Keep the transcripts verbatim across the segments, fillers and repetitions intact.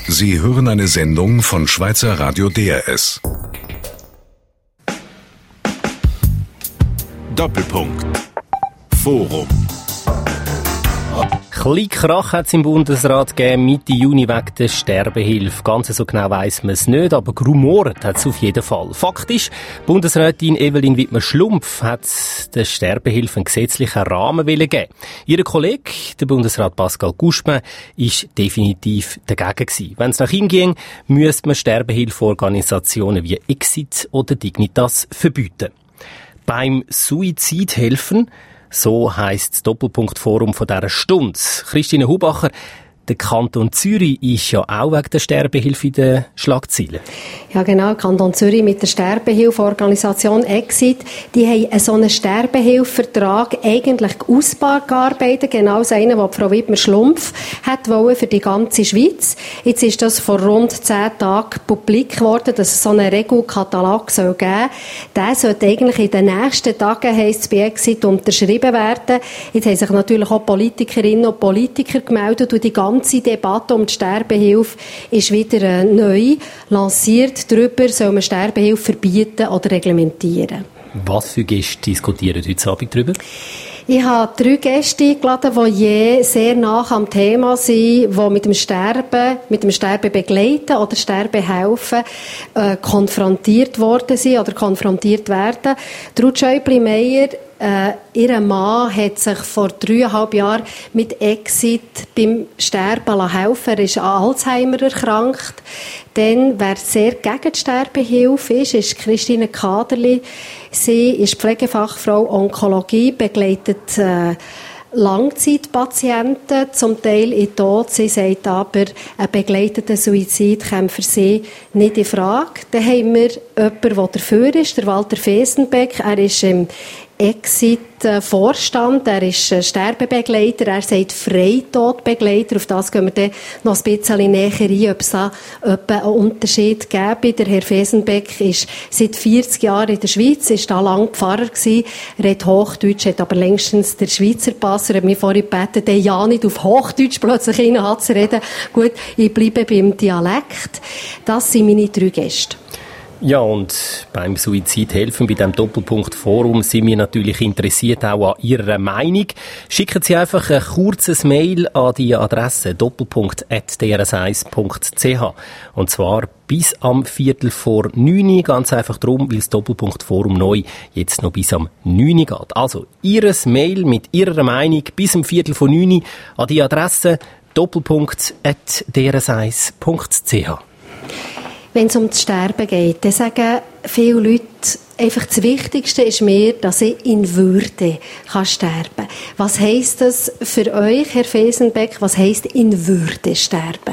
Sie hören eine Sendung von Schweizer Radio D R S. Doppelpunkt. Forum. Ein Krach hat es im Bundesrat gegeben, Mitte Juni wegen der Sterbehilfe. Ganz so genau weiss man es nicht, aber gerumoret hat es auf jeden Fall. Fakt ist, Bundesrätin Evelyn Wiedmer-Schlumpf hat der Sterbehilfe einen gesetzlichen Rahmen geben. Ihr Kollege, der Bundesrat Pascal Couchepin, ist definitiv dagegen gewesen. Wenn es nach ihm ging, müsste man Sterbehilfeorganisationen wie Exit oder Dignitas verbieten. Beim Suizid helfen, so heisst das Doppelpunkt-Forum von dieser Stunde. Christine Hubacher, der Kanton Zürich ist ja auch wegen der Sterbehilfe in den Schlagzeilen. Ja genau, Kanton Zürich mit der Sterbehilfeorganisation Exit, die haben so einen Sterbehilfevertrag eigentlich ausgearbeitet, genau so einen, den Frau Wiedmer-Schlumpf hat wollen für die ganze Schweiz. Jetzt ist das vor rund zehn Tagen publik geworden, dass es so einen Regelkatalog soll geben. Der sollte eigentlich in den nächsten Tagen, heisst es bei Exit, unterschrieben werden. Jetzt haben sich natürlich auch Politikerinnen und Politiker gemeldet und die ganze Die ganze Debatte um die Sterbehilfe ist wieder äh, neu lanciert. Darüber soll man Sterbehilfe verbieten oder reglementieren. Was für Gäste diskutieren heute Abend darüber? Ich habe drei Gäste eingeladen, die je sehr nah am Thema sind, die mit dem Sterben, mit dem Sterben begleiten oder Sterben helfen, äh, konfrontiert worden sind oder konfrontiert werden. Ruth Schäubli-Meyer, Äh, ihr Mann hat sich vor dreieinhalb Jahren mit Exit beim Sterben helfen. Er ist an Alzheimer erkrankt. Dann, wer sehr gegen die Sterbehilfe ist, ist Christine Kaderli. Sie ist Pflegefachfrau Onkologie, begleitet äh, Langzeitpatienten, zum Teil in Tod. Sie sagt aber, ein begleiteter Suizid käme für sie nicht in Frage. Dann haben wir jemanden, der dafür ist, der Walter Fesenbeck. Er ist im Exit-Vorstand, er ist Sterbebegleiter, er sagt Freitodbegleiter, auf das gehen wir dann noch ein bisschen näher ein, ob es da einen Unterschied gäbe. Der Herr Fesenbeck ist seit vierzig Jahren in der Schweiz, ist da lang Pfarrer gewesen, redet Hochdeutsch, hat aber längstens den Schweizer Pass. Er hat mich vorhin gebeten, den ja nicht auf Hochdeutsch plötzlich rein zu reden. Gut, ich bleibe beim Dialekt. Das sind meine drei Gäste. Ja, und beim Suizid helfen, bei diesem Doppelpunkt-Forum, sind wir natürlich interessiert auch an Ihrer Meinung. Schicken Sie einfach ein kurzes Mail an die Adresse doppelpunkt at d r s eins punkt c h. Und zwar bis am Viertel vor neun. Ganz einfach darum, weil das Doppelpunkt-Forum neu jetzt noch bis am neun geht. Also, Ihres Mail mit Ihrer Meinung bis am Viertel vor neun an die Adresse doppelpunkt at d r s eins punkt c h. Wenn es um das Sterben geht, dann sagen viele Leute, einfach das Wichtigste ist mir, dass ich in Würde kann sterben kann. Was heisst das für euch, Herr Fesenbeck? Was heisst in Würde sterben?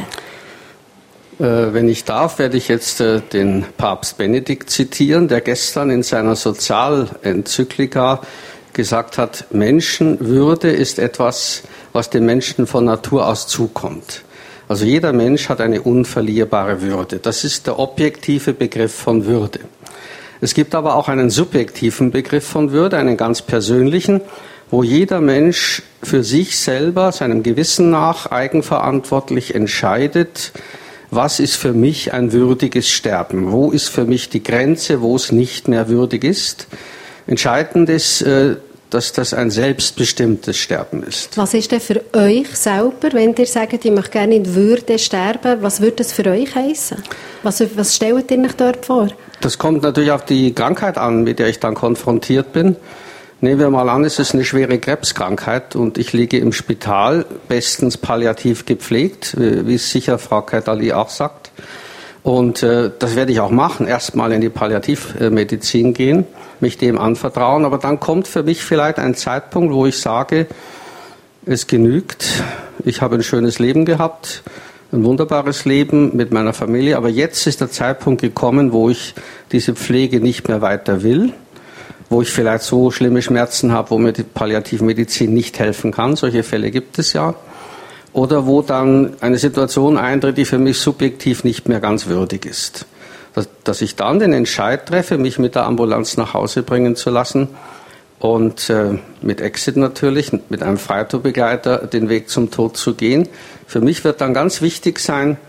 Äh, wenn ich darf, werde ich jetzt äh, den Papst Benedikt zitieren, der gestern in seiner Sozialenzyklika gesagt hat, Menschenwürde ist etwas, was dem Menschen von Natur aus zukommt. Also jeder Mensch hat eine unverlierbare Würde. Das ist der objektive Begriff von Würde. Es gibt aber auch einen subjektiven Begriff von Würde, einen ganz persönlichen, wo jeder Mensch für sich selber, seinem Gewissen nach, eigenverantwortlich entscheidet, was ist für mich ein würdiges Sterben? Wo ist für mich die Grenze, wo es nicht mehr würdig ist? Entscheidend ist, dass das ein selbstbestimmtes Sterben ist. Was ist denn für euch selber, wenn ihr sagt, ich möchte gerne in Würde sterben, was würde das für euch heissen? Was, was stellt ihr euch dort vor? Das kommt natürlich auf die Krankheit an, mit der ich dann konfrontiert bin. Nehmen wir mal an, es ist eine schwere Krebskrankheit und ich liege im Spital, bestens palliativ gepflegt, wie es sicher Frau Kaderli auch sagt. Und äh, das werde ich auch machen, erstmal in die Palliativmedizin gehen, mich dem anvertrauen. Aber dann kommt für mich vielleicht ein Zeitpunkt, wo ich sage, es genügt. Ich habe ein schönes Leben gehabt, ein wunderbares Leben mit meiner Familie. Aber jetzt ist der Zeitpunkt gekommen, wo ich diese Pflege nicht mehr weiter will, wo ich vielleicht so schlimme Schmerzen habe, wo mir die Palliativmedizin nicht helfen kann. Solche Fälle gibt es ja. Oder wo dann eine Situation eintritt, die für mich subjektiv nicht mehr ganz würdig ist. Dass, dass ich dann den Entscheid treffe, mich mit der Ambulanz nach Hause bringen zu lassen und äh, mit Exit natürlich, mit einem Freitodbegleiter den Weg zum Tod zu gehen. Für mich wird dann ganz wichtig sein,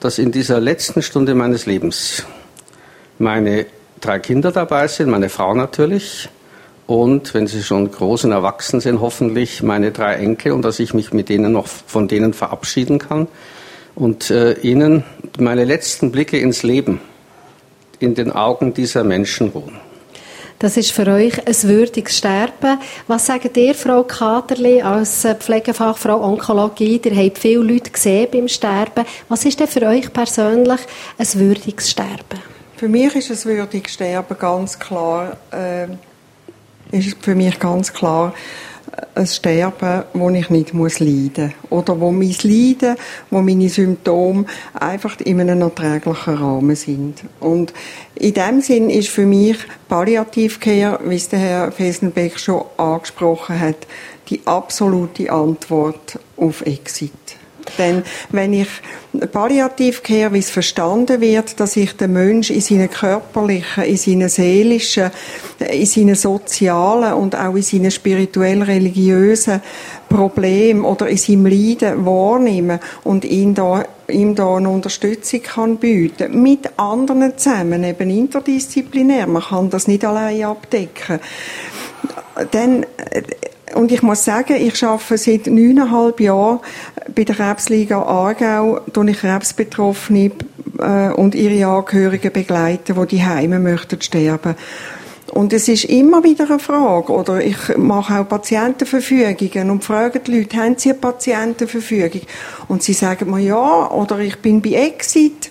dass in dieser letzten Stunde meines Lebens meine drei Kinder dabei sind, meine Frau natürlich, und wenn sie schon groß und erwachsen sind, hoffentlich meine drei Enkel, und dass ich mich mit denen noch von denen verabschieden kann und äh, ihnen meine letzten Blicke ins Leben in den Augen dieser Menschen ruhen. Das ist für euch ein würdiges Sterben. Was sagt ihr, Frau Kaderli, als Pflegefachfrau Onkologie? Ihr habt viele Leute gesehen beim Sterben. Was ist denn für euch persönlich ein würdiges Sterben? Für mich ist ein würdiges Sterben ganz klar, äh, ist für mich ganz klar ein Sterben, wo ich nicht muss leiden muss. Oder wo mein Leiden, wo meine Symptome einfach in einem erträglichen Rahmen sind. Und in dem Sinn ist für mich Palliativcare, wie es der Herr Fessenbeck schon angesprochen hat, die absolute Antwort auf Exit. Denn wenn ich Palliativcare, wie es verstanden wird, dass ich den Menschen in seinen körperlichen, in seinen seelischen, in seinen sozialen und auch in seinen spirituell-religiösen Problemen oder in seinem Leiden wahrnehme und ihn da, ihm da eine Unterstützung kann bieten, mit anderen zusammen, eben interdisziplinär, man kann das nicht allein abdecken, dann und ich muss sagen, ich arbeite seit neuneinhalb Jahren bei der Krebsliga Aargau, wo ich Krebsbetroffene äh, und ihre Angehörigen begleiten, die die Heime möchten sterben. Und es ist immer wieder eine Frage, oder ich mache auch Patientenverfügungen und frage die Leute, haben sie eine Patientenverfügung? Und sie sagen mir ja, oder ich bin bei Exit.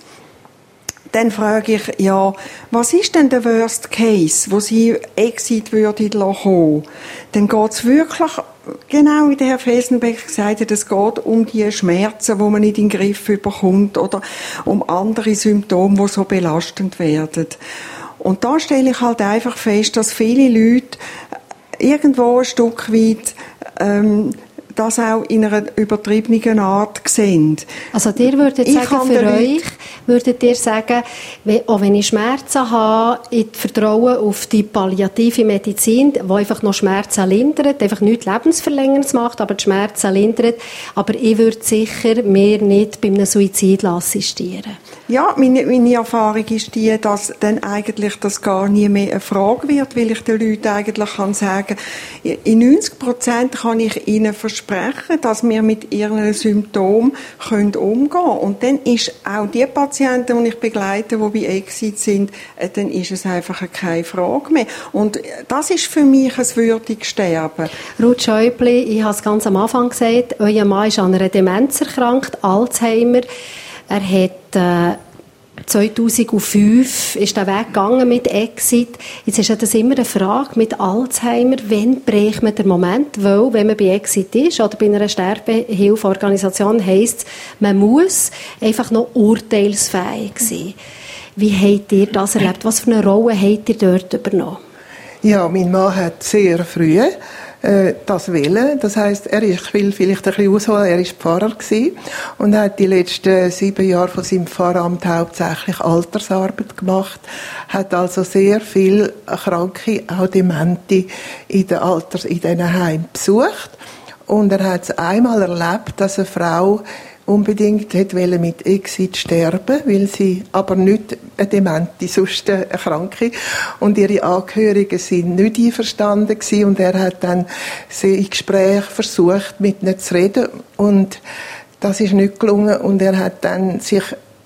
Dann frage ich, ja, was ist denn der Worst Case, wo Sie Exit würden lassen? Dann geht es wirklich, genau wie der Herr Felsenbeck gesagt hat, es geht um die Schmerzen, die man nicht in den Griff bekommt, oder um andere Symptome, die so belastend werden. Und da stelle ich halt einfach fest, dass viele Leute irgendwo ein Stück weit ähm, das auch in einer übertriebenen Art sehen. Also ihr würdet ich sagen, für euch, würdet ihr sagen, auch wenn ich Schmerzen habe, ich vertraue auf die palliative Medizin, die einfach noch Schmerzen lindert, einfach nichts Lebensverlängerns macht, aber die Schmerzen lindert, aber ich würde sicher mir nicht bei einem Suizid assistieren. Ja, meine, meine Erfahrung ist die, dass dann eigentlich das gar nie mehr eine Frage wird, weil ich den Leuten eigentlich kann sagen, in neunzig Prozent kann ich ihnen versprechen, dass wir mit ihren Symptomen können umgehen können. Und dann ist auch die Patienten, die ich begleite, die bei Exit sind, dann ist es einfach keine Frage mehr. Und das ist für mich ein würdiges Sterben. Ruth Schäubli, ich habe es ganz am Anfang gesagt, euer Mann ist an einer Demenz erkrankt, Alzheimer. Er hat äh, zweitausendfünf ist der Weg gegangen mit Exit. Jetzt ist ja das immer eine Frage mit Alzheimer, wann bricht man den Moment? Weil, wenn man bei Exit ist oder bei einer Sterbehilfeorganisation, heisst es, man muss einfach noch urteilsfähig sein. Wie habt ihr das erlebt? Was für eine Rolle habt ihr dort übernommen? Ja, mein Mann hat sehr früh äh, das wollen. Das heisst, er ist, ich will vielleicht ein bisschen ausholen, er war Pfarrer gewesen und hat die letzten sieben Jahre von seinem Pfarramt hauptsächlich Altersarbeit gemacht, hat also sehr viele Kranke, auch Demente in den Alters, in diesen Heimen besucht. Und er hat es einmal erlebt, dass eine Frau unbedingt wollte mit Exit sterben, weil sie aber nicht eine Demente, sonst eine Kranke. Und ihre Angehörigen sind nicht einverstanden gewesen. Und er hat dann sie in Gespräch versucht, mit ihnen zu reden. Und das ist nicht gelungen. Und er hat dann sich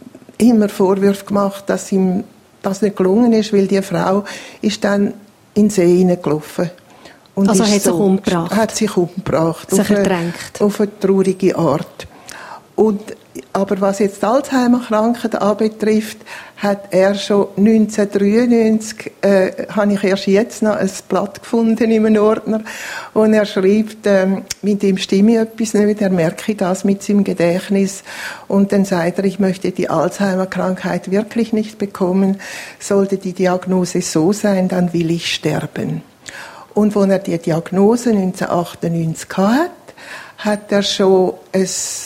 immer Vorwürfe gemacht, dass ihm das nicht gelungen ist, weil die Frau ist dann in den See hineingelaufen. Und also hat sich so, umgebracht? Hat sich umgebracht. Sich auf eine, ertränkt. Auf eine traurige Art. Und, aber was jetzt die Alzheimer-Kranken anbetrifft, hat er schon neunzehnhundertdreiundneunzig, äh, habe ich erst jetzt noch ein Blatt gefunden in einem Ordner, wo er schreibt, äh, mit ihm stimme etwas nicht, er merke das mit seinem Gedächtnis. Und dann sagt er, ich möchte die Alzheimer-Krankheit wirklich nicht bekommen. Sollte die Diagnose so sein, dann will ich sterben. Und als er die Diagnose neunzehnhundertachtundneunzig hatte, hat er schon ein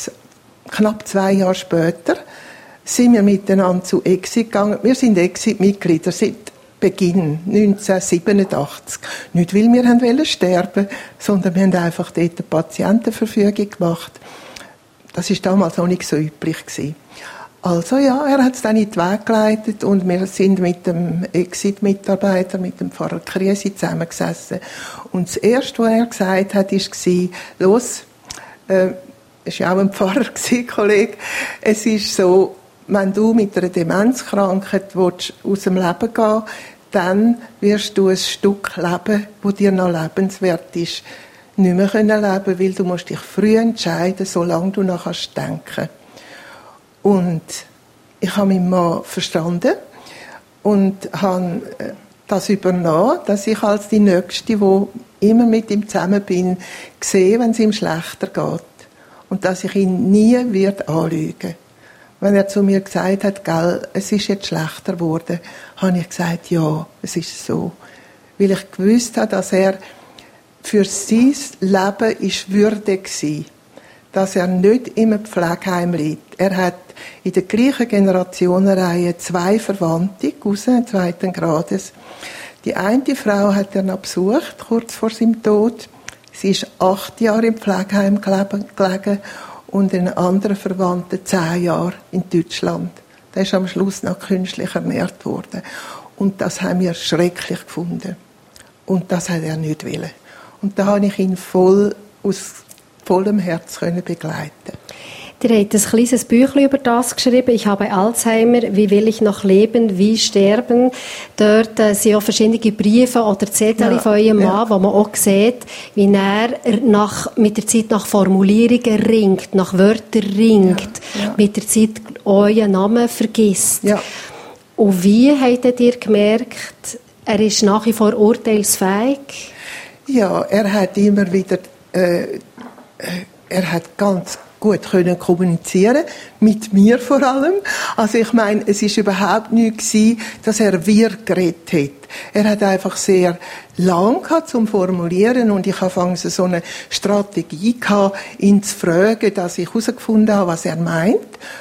knapp zwei Jahre später sind wir miteinander zu Exit gegangen. Wir sind Exit-Mitglieder seit Beginn neunzehnhundertsiebenundachtzig. Nicht, weil wir wollen sterben, sondern wir haben einfach dort eine Patientenverfügung gemacht. Das war damals noch nicht so üblich gewesen. Also ja, er hat es dann in den Weg geleitet und wir sind mit dem Exit-Mitarbeiter, mit dem Pfarrer Kriesi zusammengesessen. Und das Erste, was er gesagt hat, war, los, äh, es war auch ein Pfarrer, Kollege, es ist so, wenn du mit einer Demenzkrankheit willst, aus dem Leben gehen, dann wirst du ein Stück leben, das dir noch lebenswert ist, nicht mehr leben können, weil du musst dich früh entscheiden, solange du noch denken kannst. Und ich habe meinen Mann verstanden und habe das übernommen, dass ich als die Nächste, die immer mit ihm zusammen bin, sehe, wenn es ihm schlechter geht. Und dass ich ihn nie wird anlügen. Wenn er zu mir gesagt hat, gell, es ist jetzt schlechter geworden, habe ich gesagt, ja, es ist so. Weil ich gewusst habe, dass er für sein Leben ist würdig war, dass er nicht im Pflegeheim liegt. Er hat in der gleichen Generationenreihe zwei Verwandte, Cousins zweiten Grades. Die eine Frau hat er noch besucht, kurz vor seinem Tod. Sie ist acht Jahre im Pflegeheim gelegen und ein anderer Verwandter zehn Jahre in Deutschland. Der ist am Schluss noch künstlich ernährt worden. Und das haben wir schrecklich gefunden. Und das hat er nicht wollen. Und da habe ich ihn voll, aus vollem Herz können begleiten. Ihr habt ein kleines Büchlein über das geschrieben. Ich habe Alzheimer. Wie will ich noch leben? Wie sterben? Dort äh, sind auch verschiedene Briefe oder Zettel ja, von eurem Mann, ja. wo man auch sieht, wie er nach, mit der Zeit nach Formulierungen ringt, nach Wörtern ringt, ja, ja. mit der Zeit euren Namen vergisst. Ja. Und wie habt ihr gemerkt, er ist nach wie vor urteilsfähig? Ja, er hat immer wieder, äh, er hat ganz gut können kommunizieren, mit mir vor allem. Also ich meine, es ist überhaupt nicht gewesen, dass er wir geredet hat. Er hat einfach sehr lang gehabt zum Formulieren und ich habe so eine Strategie gehabt, ihn zu fragen, dass ich herausgefunden habe, was er meint.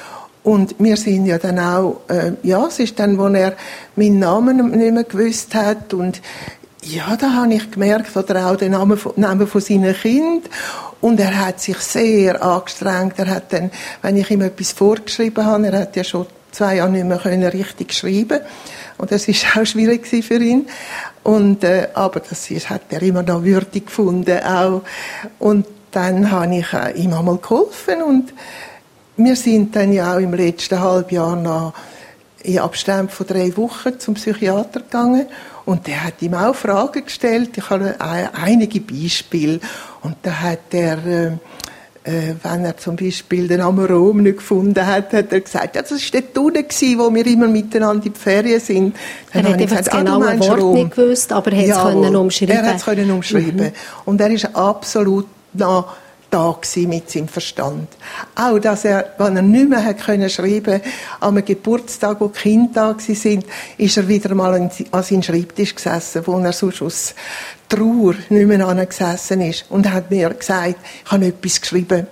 Und wir sind ja dann auch, äh, ja, es ist dann, wo er meinen Namen nicht mehr gewusst hat und ja, da habe ich gemerkt, oder auch den Namen von, Namen von seinen Kindern. Und er hat sich sehr angestrengt. Er hat dann, wenn ich ihm etwas vorgeschrieben habe, er hat ja schon zwei Jahre nicht mehr können richtig schreiben. Und das ist auch schwierig für ihn. Und, äh, aber das ist, hat er immer noch würdig gefunden, auch. Und dann habe ich äh, ihm einmal geholfen. Und wir sind dann ja auch im letzten Halbjahr noch in Abständen von drei Wochen zum Psychiater gegangen. Und der hat ihm auch Fragen gestellt. Ich habe einige Beispiele. Und da hat er, äh, äh, wenn er zum Beispiel den Namen Rom nicht gefunden hat, hat er gesagt, ja, das war der Tunnel, wo wir immer miteinander in die Ferien sind. Dann er hat eben das genaue ah, Wort Rom. Nicht gewusst, aber er hat es können umschreiben. Er hat es können umschreiben. Mhm. Und er ist absolut noch da gewesen mit seinem Verstand. Auch, dass er, wenn er nicht mehr hat können schreiben, an einem Geburtstag, wo die Kinder da sind, ist er wieder mal an seinen Schreibtisch gesessen, wo er sonst aus Trauer nicht mehr angesessen ist. Und er hat mir gesagt, ich habe etwas geschrieben.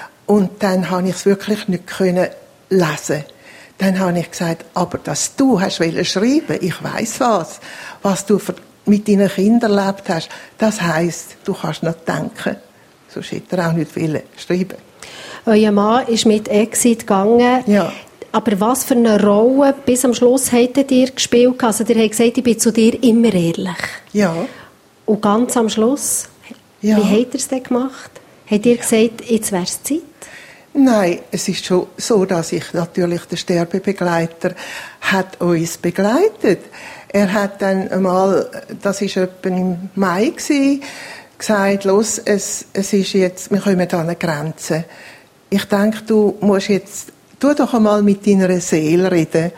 Und dann habe ich es wirklich nicht können lesen. Dann habe ich gesagt, aber dass du hast wollen schreiben, ich weiss was, was du mit deinen Kindern erlebt hast, das heisst, du kannst noch denken. Sonst hätte er auch nicht schreiben. Euer Mann ist mit Exit gegangen. Ja. Aber was für eine Rolle bis am Schluss hättet ihr gespielt? Also ihr habt gesagt, ich bin zu dir immer ehrlich. Ja. Und ganz am Schluss, ja. Wie habt ihr es denn gemacht? Habt ihr gesagt, jetzt wäre es Zeit? Nein, es ist schon so, dass ich natürlich, der Sterbebegleiter hat uns begleitet. Er hat dann einmal, das war etwa im Mai gewesen, gesagt, los, es, es ist jetzt, wir kommen an eine Grenze. Ich denke, du musst jetzt, tu doch einmal mit deiner Seele reden,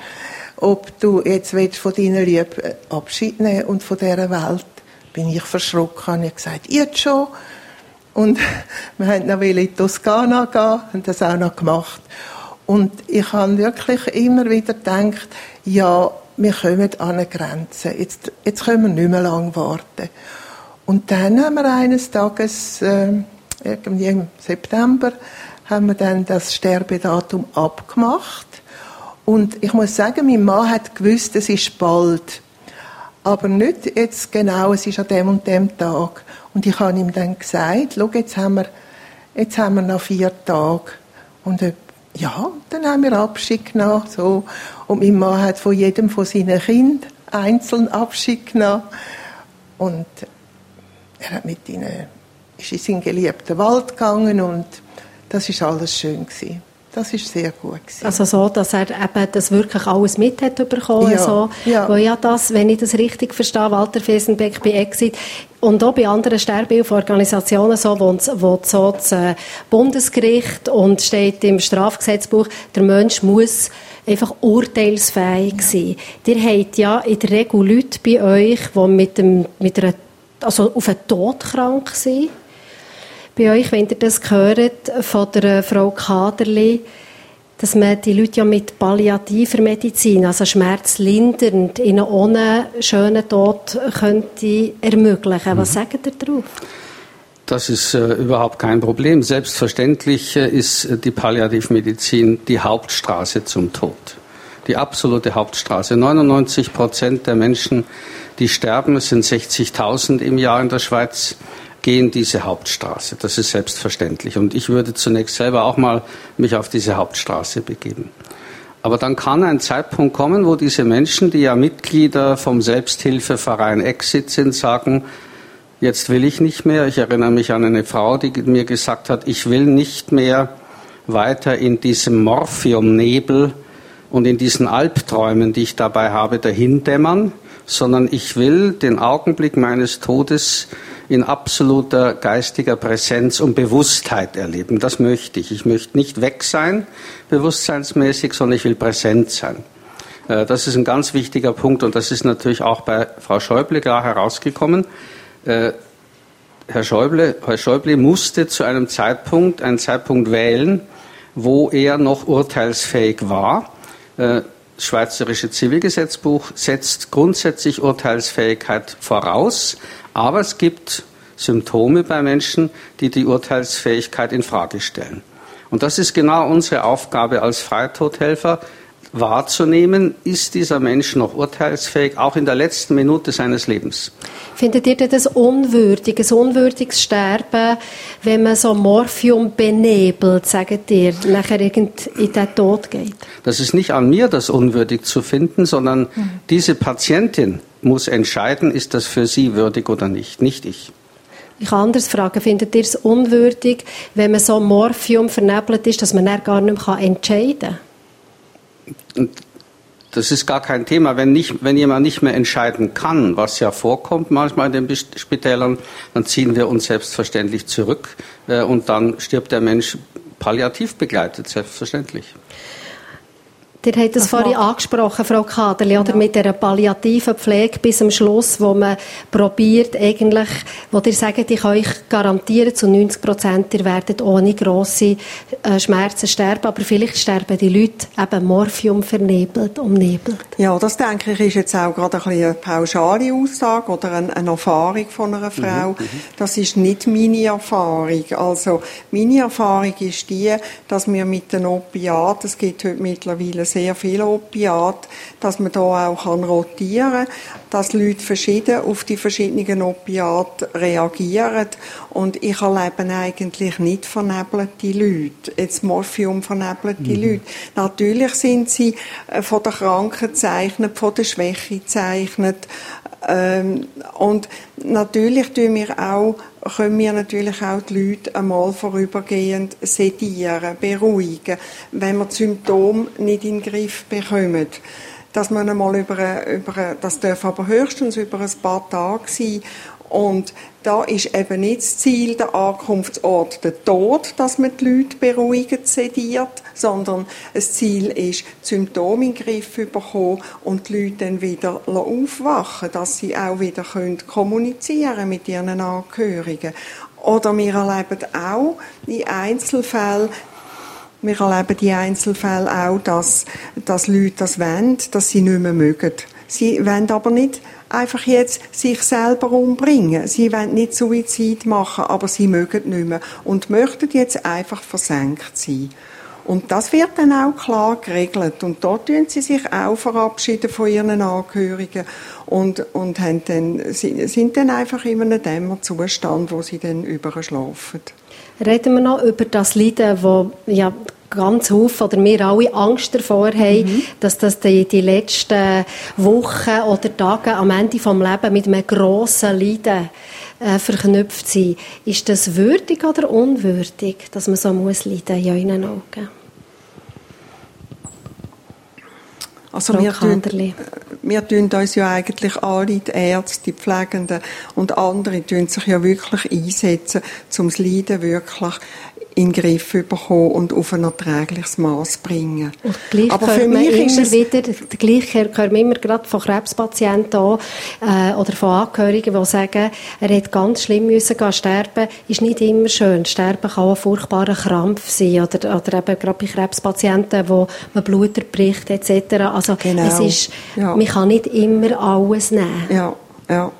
ob du jetzt willst von deiner Liebe Abschied nehmen und von dieser Welt. Bin ich verschrocken, habe ich gesagt, jetzt schon. Und wir wollten noch in die Toskana gehen, haben das auch noch gemacht. Und ich habe wirklich immer wieder gedacht, ja, wir kommen an eine Grenze. Jetzt, jetzt können wir nicht mehr lange warten. Und dann haben wir eines Tages, äh, irgendwie im September, haben wir dann das Sterbedatum abgemacht. Und ich muss sagen, mein Mann hat gewusst, es ist bald. Aber nicht jetzt genau, es ist an dem und dem Tag. Und ich habe ihm dann gesagt, schau, jetzt haben wir, jetzt haben wir noch vier Tage. Und Ja, dann haben wir Abschied genommen. So. Und mein Mann hat von jedem von seinen Kindern einzeln Abschied genommen. Und er hat mit ihnen, ist in seinen geliebten Wald gegangen und das ist alles schön gewesen. Das ist sehr gut gewesen. Also so, dass er eben das wirklich alles mit hat bekommen. Ja, so, ja. Wo ja das, wenn ich das richtig verstehe, Walter Fiesenbeck bei Exit und auch bei anderen Sterbehilfeorganisationen, so, wo, wo so das Bundesgericht und steht im Strafgesetzbuch, der Mensch muss einfach urteilsfähig sein. Ihr habt ja in der Regel Leute bei euch, die mit, dem, mit einer, also auf einen Tod krank sind. Bei euch, wenn ihr das hört, von der Frau Kaderli, dass man die Leute ja mit palliativer Medizin, also schmerzlindernd, ihnen ohne schönen Tod könnte ermöglichen. Was sagt ihr darauf? Das ist äh, überhaupt kein Problem. Selbstverständlich äh, ist äh, die Palliativmedizin die Hauptstraße zum Tod. Die absolute Hauptstraße. neunundneunzig Prozent der Menschen, die sterben, es sind sechzigtausend im Jahr in der Schweiz, gehen diese Hauptstraße. Das ist selbstverständlich. Und ich würde zunächst selber auch mal mich auf diese Hauptstraße begeben. Aber dann kann ein Zeitpunkt kommen, wo diese Menschen, die ja Mitglieder vom Selbsthilfeverein Exit sind, sagen, jetzt will ich nicht mehr. Ich erinnere mich an eine Frau, die mir gesagt hat, ich will nicht mehr weiter in diesem Morphiumnebel und in diesen Albträumen, die ich dabei habe, dahindämmern, sondern ich will den Augenblick meines Todes in absoluter geistiger Präsenz und Bewusstheit erleben. Das möchte ich. Ich möchte nicht weg sein, bewusstseinsmäßig, sondern ich will präsent sein. Das ist ein ganz wichtiger Punkt und das ist natürlich auch bei Frau Schäuble klar herausgekommen. Herr Schäuble, Herr Schäuble musste zu einem Zeitpunkt, einen Zeitpunkt wählen, wo er noch urteilsfähig war. Das Schweizerische Zivilgesetzbuch setzt grundsätzlich Urteilsfähigkeit voraus, aber es gibt Symptome bei Menschen, die die Urteilsfähigkeit in Frage stellen. Und das ist genau unsere Aufgabe als Freitodhelfer, wahrzunehmen, ist dieser Mensch noch urteilsfähig, auch in der letzten Minute seines Lebens. Findet ihr das unwürdig, ein unwürdiges Sterben, wenn man so Morphium benebelt, sagt ihr, nachher irgend in den Tod geht? Das ist nicht an mir, das unwürdig zu finden, sondern mhm. diese Patientin muss entscheiden, ist das für sie würdig oder nicht, nicht ich. Ich kann anders fragen, findet ihr es unwürdig, wenn man so Morphium vernebelt ist, dass man dann gar nicht mehr entscheiden kann? Das ist gar kein Thema. Wenn, nicht, wenn jemand nicht mehr entscheiden kann, was ja vorkommt manchmal in den Spitälern, dann ziehen wir uns selbstverständlich zurück äh, und dann stirbt der Mensch palliativ begleitet, selbstverständlich. Ihr habt das vorhin angesprochen, Frau Kaderli, oder? Ja. Mit der palliativen Pflege bis zum Schluss, wo man probiert, eigentlich, wo ihr sagt, ich kann euch garantieren, zu neunzig Prozent, ihr werdet ohne grosse äh, Schmerzen sterben, aber vielleicht sterben die Leute eben Morphium vernebelt, umnebelt. Ja, das denke ich, ist jetzt auch gerade ein bisschen eine pauschale Aussage oder eine, eine Erfahrung von einer Frau. Mhm, das ist nicht meine Erfahrung. Also, meine Erfahrung ist die, dass wir mit den Opiaten, es gibt heute mittlerweile sehr viele Opiate, dass man da auch rotieren kann, dass Leute verschieden auf die verschiedenen Opiate reagieren. Und ich erlebe eigentlich nicht vernebelte Leute, jetzt Morphium vernebelte mhm. Leute. Natürlich sind sie von der Krankheit gezeichnet, von der Schwäche gezeichnet. Ähm, und natürlich tun wir auch, können wir natürlich auch die Leute einmal vorübergehend sedieren, beruhigen, wenn wir die Symptome nicht in den Griff bekommen. Dass man einmal über, über, das darf aber höchstens über ein paar Tage sein. Und da ist eben nicht das Ziel, der Ankunftsort, der Tod, dass man die Leute beruhigt, sediert, sondern das Ziel ist, die Symptome in den Griff zu bekommen und die Leute dann wieder aufwachen, dass sie auch wieder kommunizieren können mit ihren Angehörigen. Oder wir erleben auch in Einzelfällen, wir erleben die Einzelfälle auch, dass, dass Leute das wollen, dass sie nicht mehr mögen. Sie wollen aber nicht einfach jetzt sich selber umbringen. Sie wollen nicht Suizid machen, aber sie mögen nicht mehr und möchten jetzt einfach versenkt sein. Und das wird dann auch klar geregelt. Und dort tun sie sich auch verabschieden von ihren Angehörigen und, und haben dann, sind dann einfach in einem Dämmerzustand, wo sie dann überschlafen. Reden wir noch über das Leiden, das ja ganz Haufen oder wir alle Angst davor haben, mhm. dass das die, die letzten Wochen oder Tage am Ende des Lebens mit einem grossen Leiden äh, verknüpft sind. Ist das würdig oder unwürdig, dass man so muss leiden in euren Augen? Also wir tun, wir tun uns ja eigentlich alle, die Ärzte, die Pflegenden und andere, tun sich ja wirklich einsetzen, um das Leiden wirklich in den Griff zu bekommen und auf ein erträgliches Maß zu bringen. Und gleich Aber für mich ist es wieder, gleich hören wir immer gerade von Krebspatienten auch, äh, oder von Angehörigen, die sagen, er hat ganz schlimm müssen gehen sterben. Ist nicht immer schön. Sterben kann auch ein furchtbarer Krampf sein. Oder, oder eben gerade bei Krebspatienten, wo man Blut erbricht, et cetera. Also, genau. es ist, ja. man kann nicht immer alles nehmen. Ja, ja.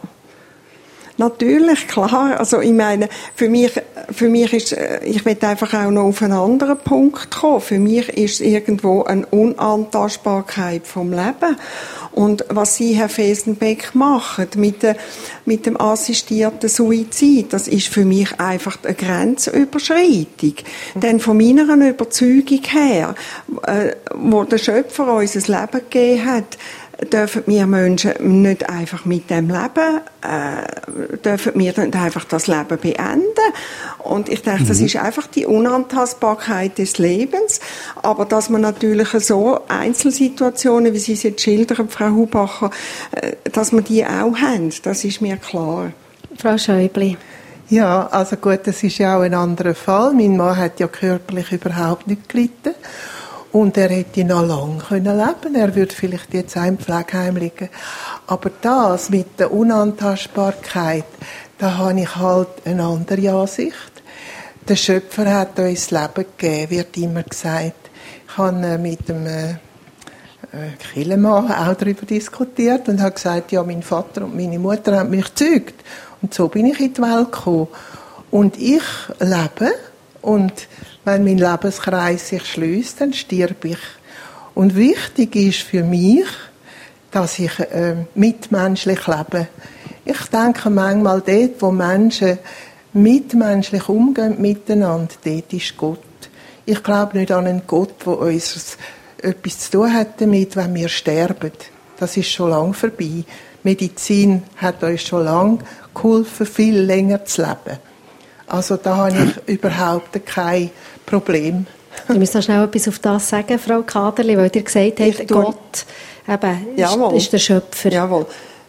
Natürlich, klar. Also ich meine, für mich, für mich ist, ich will einfach auch noch auf einen anderen Punkt kommen. Für mich ist es irgendwo eine Unantastbarkeit vom Leben. Und was Sie, Herr Fesenbeck, machen mit, de, mit dem assistierten Suizid, das ist für mich einfach eine Grenzüberschreitung. Mhm. Denn von meiner Überzeugung her, äh, wo der Schöpfer uns ein Leben gegeben hat, dürfen wir Menschen nicht einfach mit dem Leben, äh, dürfen wir nicht einfach das Leben beenden. Und ich denke, mhm. das ist einfach die Unantastbarkeit des Lebens. Aber dass man natürlich so Einzelsituationen, wie Sie es jetzt schildern, Frau Hubacher, äh, dass wir die auch haben, das ist mir klar. Frau Schäubli. Ja, also gut, das ist ja auch ein anderer Fall. Mein Mann hat ja körperlich überhaupt nicht gelitten. Und er hätte noch lange können leben. Er würde vielleicht jetzt auch im Pflegeheim liegen. Aber das mit der Unantastbarkeit, da habe ich halt eine andere Ansicht. Der Schöpfer hat uns das Leben gegeben, wird immer gesagt. Ich habe mit dem äh, Kirchenmann auch darüber diskutiert und habe gesagt, ja, mein Vater und meine Mutter haben mich gezeugt. Und so bin ich in die Welt gekommen. Und ich lebe und wenn mein Lebenskreis sich schließt, dann stirb ich. Und wichtig ist für mich, dass ich äh, mitmenschlich lebe. Ich denke manchmal, dort, wo Menschen mitmenschlich umgehen miteinander, dort ist Gott. Ich glaube nicht an einen Gott, der uns etwas zu tun hat damit, wenn wir sterben. Das ist schon lange vorbei. Medizin hat uns schon lange geholfen, viel länger zu leben. Also da habe ich überhaupt kein Problem. Ich muss noch schnell etwas auf das sagen, Frau Kaderli, weil ihr gesagt habt, Gott eben, ist, ist der Schöpfer. Jawohl.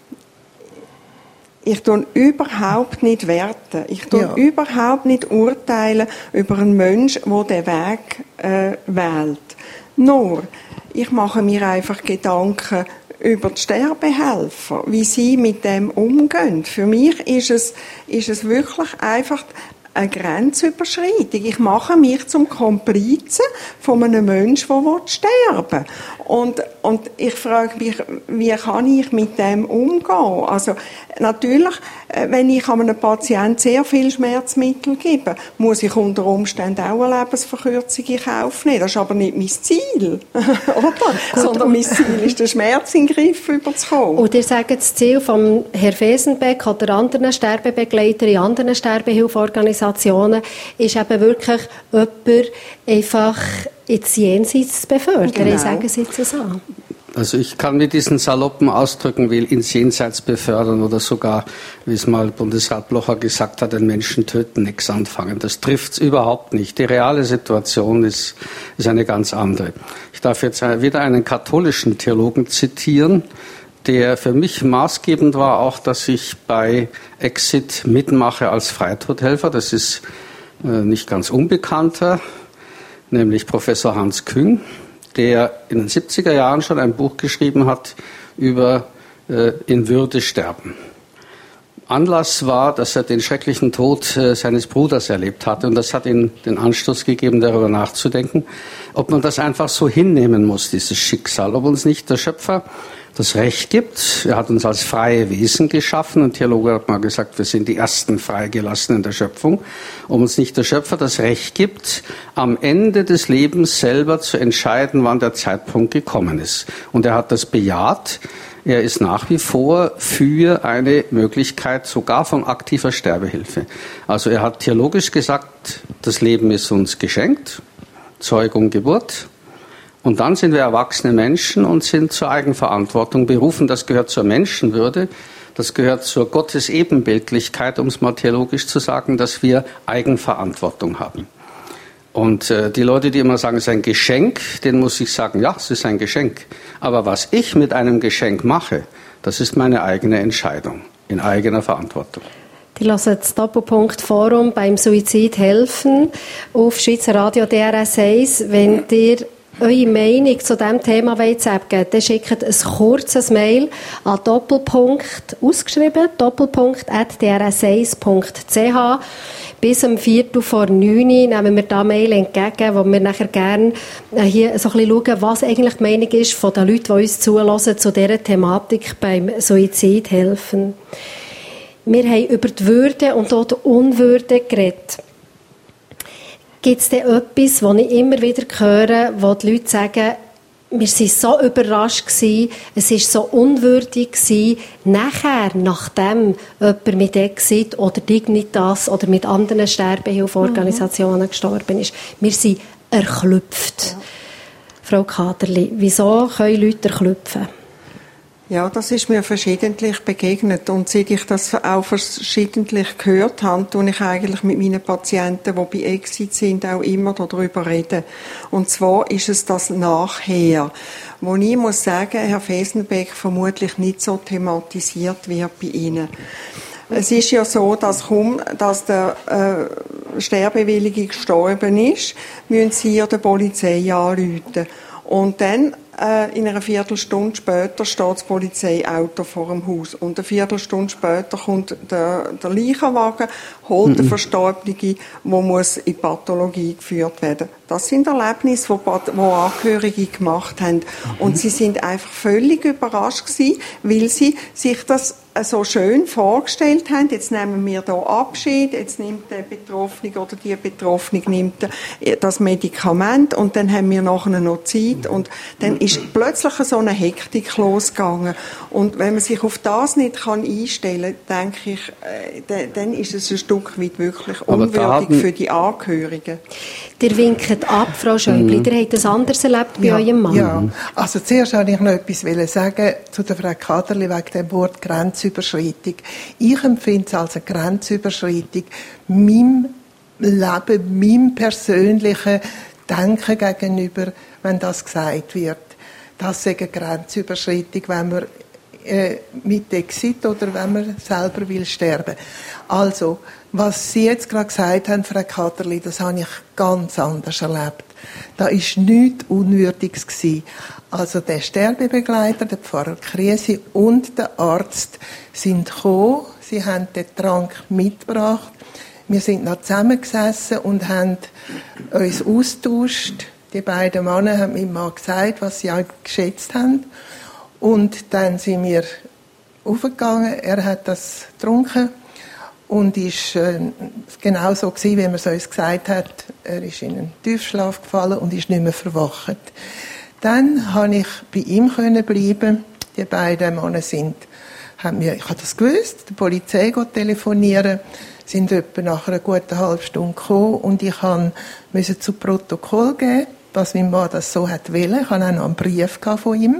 Ich tue überhaupt nicht werten. Ich tue ja. überhaupt nicht urteilen über einen Menschen, der diesen Weg äh, wählt. Nur, ich mache mir einfach Gedanken über die Sterbehelfer, wie sie mit dem umgehen. Für mich ist es, ist es wirklich einfach eine Grenzüberschreitung. Ich mache mich zum Komplizen von einem Menschen, der sterben will. Und, und ich frage mich, wie kann ich mit dem umgehen? Also, natürlich, wenn ich einem Patienten sehr viel Schmerzmittel gebe, muss ich unter Umständen auch eine Lebensverkürzung in Kauf nehmen. Das ist aber nicht mein Ziel. Oder? Sondern mein Ziel ist, den Schmerz in den Griff überzukommen. Und ihr sagt, das Ziel von Herrn Fesenbeck oder anderen Sterbebegleitern in anderen Sterbehilfeorganisationen ist eben wirklich, jemanden einfach ins Jenseits zu befördern. Genau. Ich sage es jetzt so. Also ich kann mit diesen saloppen Ausdrücken will ins Jenseits befördern oder sogar, wie es mal Bundesrat Blocher gesagt hat, den Menschen töten, nichts anfangen. Das trifft's überhaupt nicht. Die reale Situation ist, ist eine ganz andere. Ich darf jetzt wieder einen katholischen Theologen zitieren, der für mich maßgebend war, auch dass ich bei Exit mitmache als Freitodhelfer. Das ist äh, nicht ganz unbekannter, nämlich Professor Hans Küng, der in den siebziger Jahren schon ein Buch geschrieben hat über äh, in Würde sterben. Anlass war, dass er den schrecklichen Tod äh, seines Bruders erlebt hatte und das hat ihm den Anstoß gegeben, darüber nachzudenken, ob man das einfach so hinnehmen muss, dieses Schicksal, ob uns nicht der Schöpfer das Recht gibt. Er hat uns als freie Wesen geschaffen. Ein Theologe hat mal gesagt, wir sind die ersten Freigelassenen der Schöpfung. Ob uns nicht der Schöpfer das Recht gibt, am Ende des Lebens selber zu entscheiden, wann der Zeitpunkt gekommen ist. Und er hat das bejaht. Er ist nach wie vor für eine Möglichkeit sogar von aktiver Sterbehilfe. Also er hat theologisch gesagt, das Leben ist uns geschenkt. Zeugung, Geburt. Und dann sind wir erwachsene Menschen und sind zur Eigenverantwortung berufen. Das gehört zur Menschenwürde. Das gehört zur Gottesebenbildlichkeit, um es mal theologisch zu sagen, dass wir Eigenverantwortung haben. Und äh, die Leute, die immer sagen, es ist ein Geschenk, denen muss ich sagen, ja, es ist ein Geschenk. Aber was ich mit einem Geschenk mache, das ist meine eigene Entscheidung, in eigener Verantwortung. Die hören das Doppelpunkt Forum beim Suizid helfen auf Schweizer Radio D R S eins. Wenn ihr eure Meinung zu diesem Thema wollt abgeben, dann schickt ein kurzes Mail an Doppelpunkt, ausgeschrieben, doppelpunkt at d r s eins punkt c h. Bis um Viertel vor neun nehmen wir da Mail entgegen, wo wir nachher gerne hier so ein bisschen schauen, was eigentlich die Meinung ist von den Leuten, die uns zuhören zu dieser Thematik beim Suizid helfen. Wir haben über die Würde und auch die Unwürde geredet. Gibt es denn etwas, was ich immer wieder höre, wo die Leute sagen, wir waren so überrascht gewesen, es war so unwürdig gewesen, nachher, nachdem jemand mit Exit oder Dignitas oder mit anderen Sterbehilfeorganisationen mhm. gestorben ist. Wir sind erklüpft. Ja. Frau Kaderli, wieso können Leute erklüpfen? Ja, das ist mir verschiedentlich begegnet. Und seit ich das auch verschiedentlich gehört habe, tue ich eigentlich mit meinen Patienten, die bei Exit sind, auch immer darüber reden. Und zwar ist es das Nachher, wo ich muss sagen, Herr Fesenbeck vermutlich nicht so thematisiert wird bei Ihnen. Es ist ja so, dass kaum, dass der äh, Sterbewillige gestorben ist, müssen Sie ja der Polizei anrufen. Und dann äh, in einer Viertelstunde später steht das Polizeiauto vor dem Haus. Und eine Viertelstunde später kommt der, der Leichenwagen, holt mhm. den Verstorbenen, der muss in die Pathologie geführt werden. Das sind Erlebnisse, die Angehörige gemacht haben. Mhm. Und sie sind einfach völlig überrascht gewesen, weil sie sich das so schön vorgestellt haben, jetzt nehmen wir hier Abschied, jetzt nimmt der Betroffene oder die Betroffene nimmt das Medikament und dann haben wir nachher noch Zeit und dann ist plötzlich so eine Hektik losgegangen. Und wenn man sich auf das nicht kann einstellen kann, denke ich, äh, dann ist es ein Stück weit wirklich unwürdig für die Angehörigen. Ihr winkt ab, Frau Schäubli. Mhm. Ihr habt das anders erlebt bei ja, eurem Mann. Ja, also zuerst wollte ich noch etwas sagen zu der Frau Kaderli wegen dem Wort Grenzüberschreitung. Ich empfinde es als eine Grenzüberschreitung meinem Leben, meinem persönlichen Denken gegenüber, wenn das gesagt wird. Das ist eine Grenzüberschreitung, wenn man äh, mit Exit oder wenn man selber will sterben. Also, was Sie jetzt gerade gesagt haben, Frau Kaderli, das habe ich ganz anders erlebt. Da war nichts Unwürdiges gewesen. Also der Sterbebegleiter, der Pfarrer Kriesi und der Arzt sind gekommen. Sie haben den Trank mitgebracht. Wir sind noch zusammengesessen und haben uns austauscht. Die beiden Männer haben mir mal gesagt, was sie auch geschätzt haben. Und dann sind wir aufgegangen. Er hat das getrunken. Und ist äh, genau so gewesen, wie man es uns gesagt hat. Er ist in einen Tiefschlaf gefallen und ist nicht mehr verwacht. Dann konnte ich bei ihm bleiben. Die beiden Männer sind, haben mir, ich habe das gewusst, der Polizei telefonieren, sind etwa nach einer guten halben Stunde gekommen und ich musste zu Protokoll geben, was mein Mann das so hat wollen. Ich hatte auch noch einen Brief von ihm.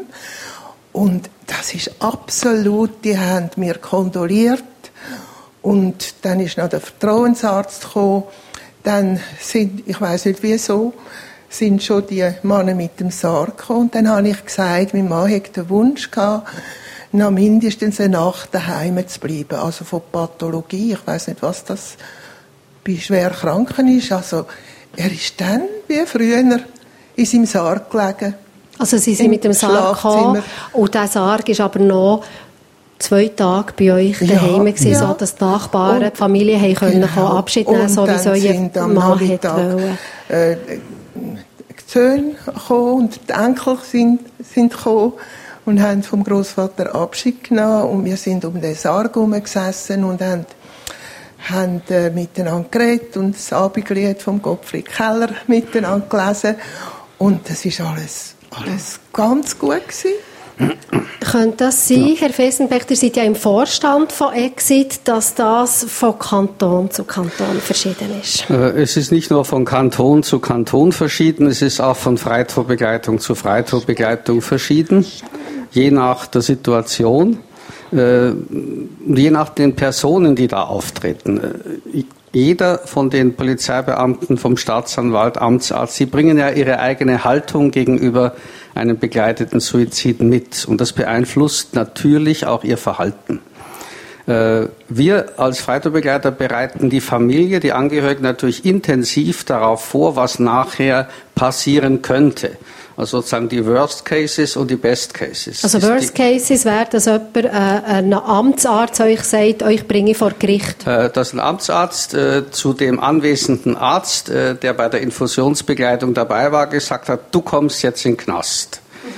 Und das ist absolut, die haben mir kondoliert. Und dann ist noch der Vertrauensarzt gekommen. Dann sind, ich weiss nicht wieso, sind schon die Männer mit dem Sarg gekommen. Und dann habe ich gesagt, mein Mann hätte den Wunsch gehabt, noch mindestens eine Nacht daheim zu bleiben. Also von Pathologie. Ich weiss nicht, was das bei Schwerkranken ist. Also, er ist dann, wie früher, in seinem Sarg gelegen. Also, Sie sind mit dem Sarg gekommen. Und dieser Sarg ist aber noch zwei Tage bei euch daheim ja, gewesen, ja. So dass die Nachbarn, und, die Familie haben können genau. Abschied nehmen, so wie so ihr Mann hätte wollen. Äh, die Söhne gekommen und die Enkel sind, sind gekommen und haben vom Grossvater Abschied genommen und wir sind um den Sarg herumgesessen und haben, haben äh, miteinander geredet und das Abendlied vom Gottfried Keller miteinander gelesen und das ist alles, alles ganz gut gewesen. Könnte das sein, ja. Herr Fessenbeck, ihr seid ja im Vorstand von Exit, dass das von Kanton zu Kanton verschieden ist? Es ist nicht nur von Kanton zu Kanton verschieden, es ist auch von Freitourbegleitung zu Freitourbegleitung verschieden, je nach der Situation, je nach den Personen, die da auftreten. Jeder von den Polizeibeamten, vom Staatsanwalt, Amtsarzt, sie bringen ja ihre eigene Haltung gegenüber einem begleiteten Suizid mit. Und das beeinflusst natürlich auch ihr Verhalten. Wir als Freitourbegleiter bereiten die Familie, die Angehörigen natürlich intensiv darauf vor, was nachher passieren könnte. Also sozusagen die Worst Cases und die Best Cases. Also Worst Cases wäre, dass jemand, äh, ein Amtsarzt euch sagt, euch bringe ich vor Gericht? Äh, dass ein Amtsarzt äh, zu dem anwesenden Arzt, äh, der bei der Infusionsbegleitung dabei war, gesagt hat, du kommst jetzt in den Knast.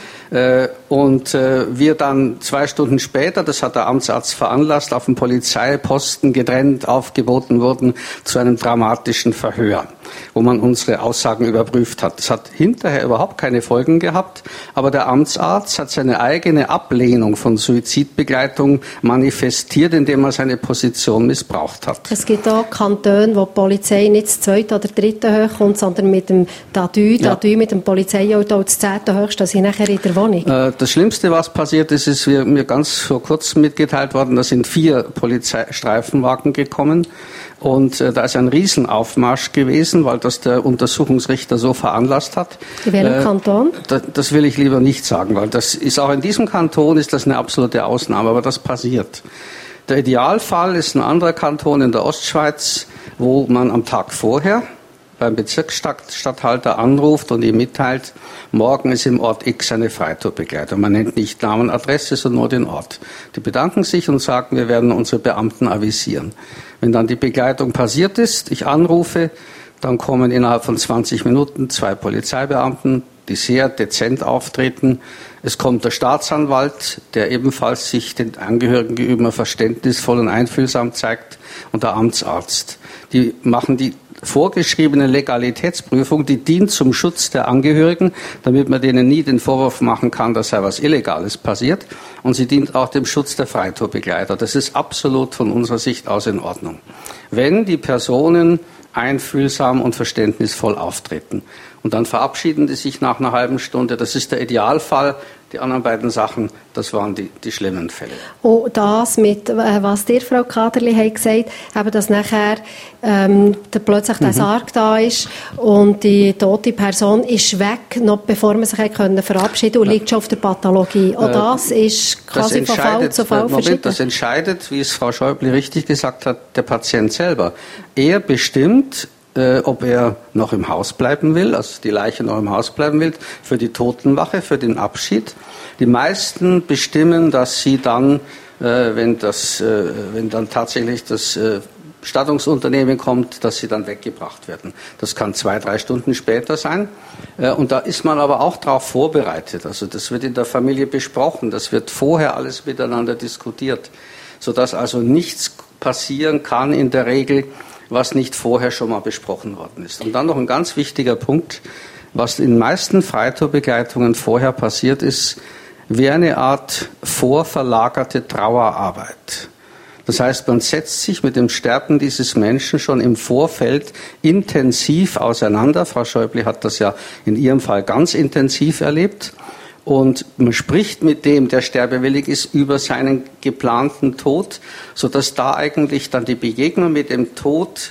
Äh, und äh, wir dann zwei Stunden später, das hat der Amtsarzt veranlasst, auf dem Polizeiposten getrennt aufgeboten wurden zu einem dramatischen Verhör, wo man unsere Aussagen überprüft hat. Das hat hinterher überhaupt keine Folgen gehabt, aber der Amtsarzt hat seine eigene Ablehnung von Suizidbegleitung manifestiert, indem er seine Position missbraucht hat. Es gibt auch Kantone, wo die Polizei nicht das zweite oder dritte hoch kommt, sondern mit dem Dadü, Dadü ja. mit dem Polizeiauto das zehnte höchst, da sind nachher in der Wohnung. Das Schlimmste, was passiert ist, ist wir, mir ganz vor kurzem mitgeteilt worden, da sind vier Polizeistreifenwagen gekommen. Und äh, da ist ein Riesenaufmarsch gewesen, weil das der Untersuchungsrichter so veranlasst hat. In welchem äh, Kanton? Da, das will ich lieber nicht sagen, weil das ist auch in diesem Kanton ist das eine absolute Ausnahme, aber das passiert. Der Idealfall ist ein anderer Kanton in der Ostschweiz, wo man am Tag vorher beim Bezirksstatthalter anruft und ihm mitteilt, morgen ist im Ort X eine Freitourbegleitung. Man nennt nicht Namen, Adresse, sondern nur den Ort. Die bedanken sich und sagen, wir werden unsere Beamten avisieren. Wenn dann die Begleitung passiert ist, ich anrufe, dann kommen innerhalb von zwanzig Minuten zwei Polizeibeamten, die sehr dezent auftreten. Es kommt der Staatsanwalt, der ebenfalls sich den Angehörigen gegenüber verständnisvoll und einfühlsam zeigt, und der Amtsarzt. Die machen die vorgeschriebene Legalitätsprüfung, die dient zum Schutz der Angehörigen, damit man denen nie den Vorwurf machen kann, dass sei was Illegales passiert. Und sie dient auch dem Schutz der Freitourbegleiter. Das ist absolut von unserer Sicht aus in Ordnung. Wenn die Personen einfühlsam und verständnisvoll auftreten. Und dann verabschieden die sich nach einer halben Stunde. Das ist der Idealfall. Die anderen beiden Sachen, das waren die, die schlimmen Fälle. Oh, das mit, äh, was dir, Frau Kaderli, hat gesagt, eben, dass nachher ähm, der plötzlich mhm. der Sarg da ist und die tote Person ist weg, noch bevor man sich können verabschieden und ja. liegt schon auf der Pathologie. Auch äh, das ist quasi das von Fall zu Fall Moment, verschieden. Das entscheidet, wie es Frau Schäuble richtig gesagt hat, der Patient selber. Er bestimmt, Äh, ob er noch im Haus bleiben will, also die Leiche noch im Haus bleiben will, für die Totenwache, für den Abschied. Die meisten bestimmen, dass sie dann, äh, wenn das, äh, wenn dann tatsächlich das äh, Bestattungsunternehmen kommt, dass sie dann weggebracht werden. Das kann zwei, drei Stunden später sein. Äh, und da ist man aber auch darauf vorbereitet. Also das wird in der Familie besprochen, das wird vorher alles miteinander diskutiert, sodass also nichts passieren kann in der Regel, was nicht vorher schon mal besprochen worden ist. Und dann noch ein ganz wichtiger Punkt, was in den meisten Freitourbegleitungen vorher passiert ist, wie eine Art vorverlagerte Trauerarbeit. Das heißt, man setzt sich mit dem Sterben dieses Menschen schon im Vorfeld intensiv auseinander. Frau Schäuble hat das ja in ihrem Fall ganz intensiv erlebt. Und man spricht mit dem, der sterbewillig ist, über seinen geplanten Tod, sodass da eigentlich dann die Begegnung mit dem Tod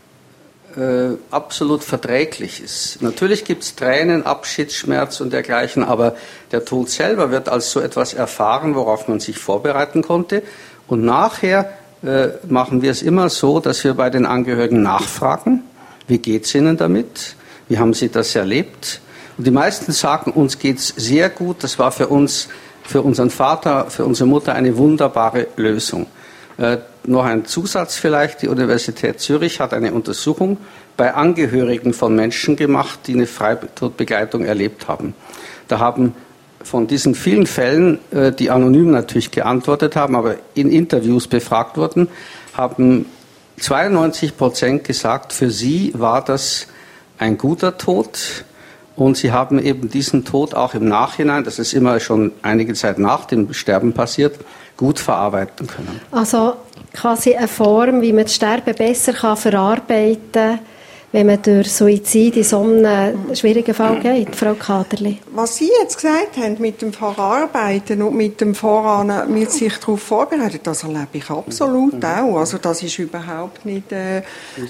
äh, absolut verträglich ist. Natürlich gibt es Tränen, Abschiedsschmerz und dergleichen, aber der Tod selber wird als so etwas erfahren, worauf man sich vorbereiten konnte. Und nachher äh, machen wir es immer so, dass wir bei den Angehörigen nachfragen, wie geht's Ihnen damit? Wie haben Sie das erlebt? Und die meisten sagen, uns geht's sehr gut. Das war für uns, für unseren Vater, für unsere Mutter eine wunderbare Lösung. Äh, noch ein Zusatz vielleicht. Die Universität Zürich hat eine Untersuchung bei Angehörigen von Menschen gemacht, die eine Freitodbegleitung erlebt haben. Da haben von diesen vielen Fällen, äh, die anonym natürlich geantwortet haben, aber in Interviews befragt wurden, haben zweiundneunzig Prozent gesagt, für sie war das ein guter Tod. und sie haben eben diesen Tod auch im Nachhinein, das ist immer schon einige Zeit nach dem Sterben passiert, gut verarbeiten können. Also quasi eine Form, wie man das Sterben besser kann verarbeiten kann, wenn man durch Suizid in so einen schwierigen Fall geht, Frau Kaderli? Was Sie jetzt gesagt haben, mit dem Verarbeiten und mit dem Voran, mit sich darauf vorbereiten, das erlebe ich absolut mhm. auch. Also das ist überhaupt nicht, äh,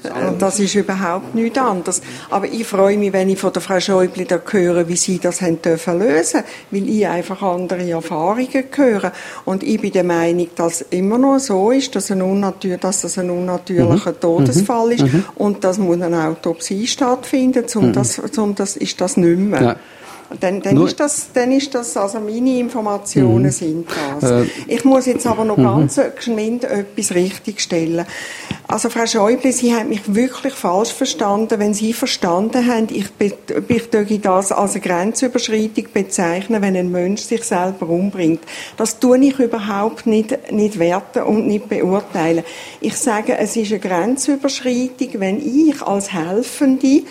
das ist überhaupt nichts anderes. Aber ich freue mich, wenn ich von der Frau Schäuble da höre, wie Sie das haben dürfen lösen, weil ich einfach andere Erfahrungen höre. Und ich bin der Meinung, dass es immer noch so ist, dass, ein unnatür- dass das ein unnatürlicher mhm. Todesfall ist mhm. und das muss dann auch Autopsie stattfinden, um mhm. das, um das ist das nicht mehr. Ja. Dann, dann, ist das, dann ist das, also meine Informationen mhm. sind das. Äh. Ich muss jetzt aber noch mhm. ganz geschwind etwas richtigstellen. Also Frau Schäuble, Sie haben mich wirklich falsch verstanden, wenn Sie verstanden haben, ich, be, ich würde das als eine Grenzüberschreitung bezeichnen, wenn ein Mensch sich selber umbringt. Das tue ich überhaupt nicht, nicht werten und nicht beurteilen. Ich sage, es ist eine Grenzüberschreitung, wenn ich als Helfende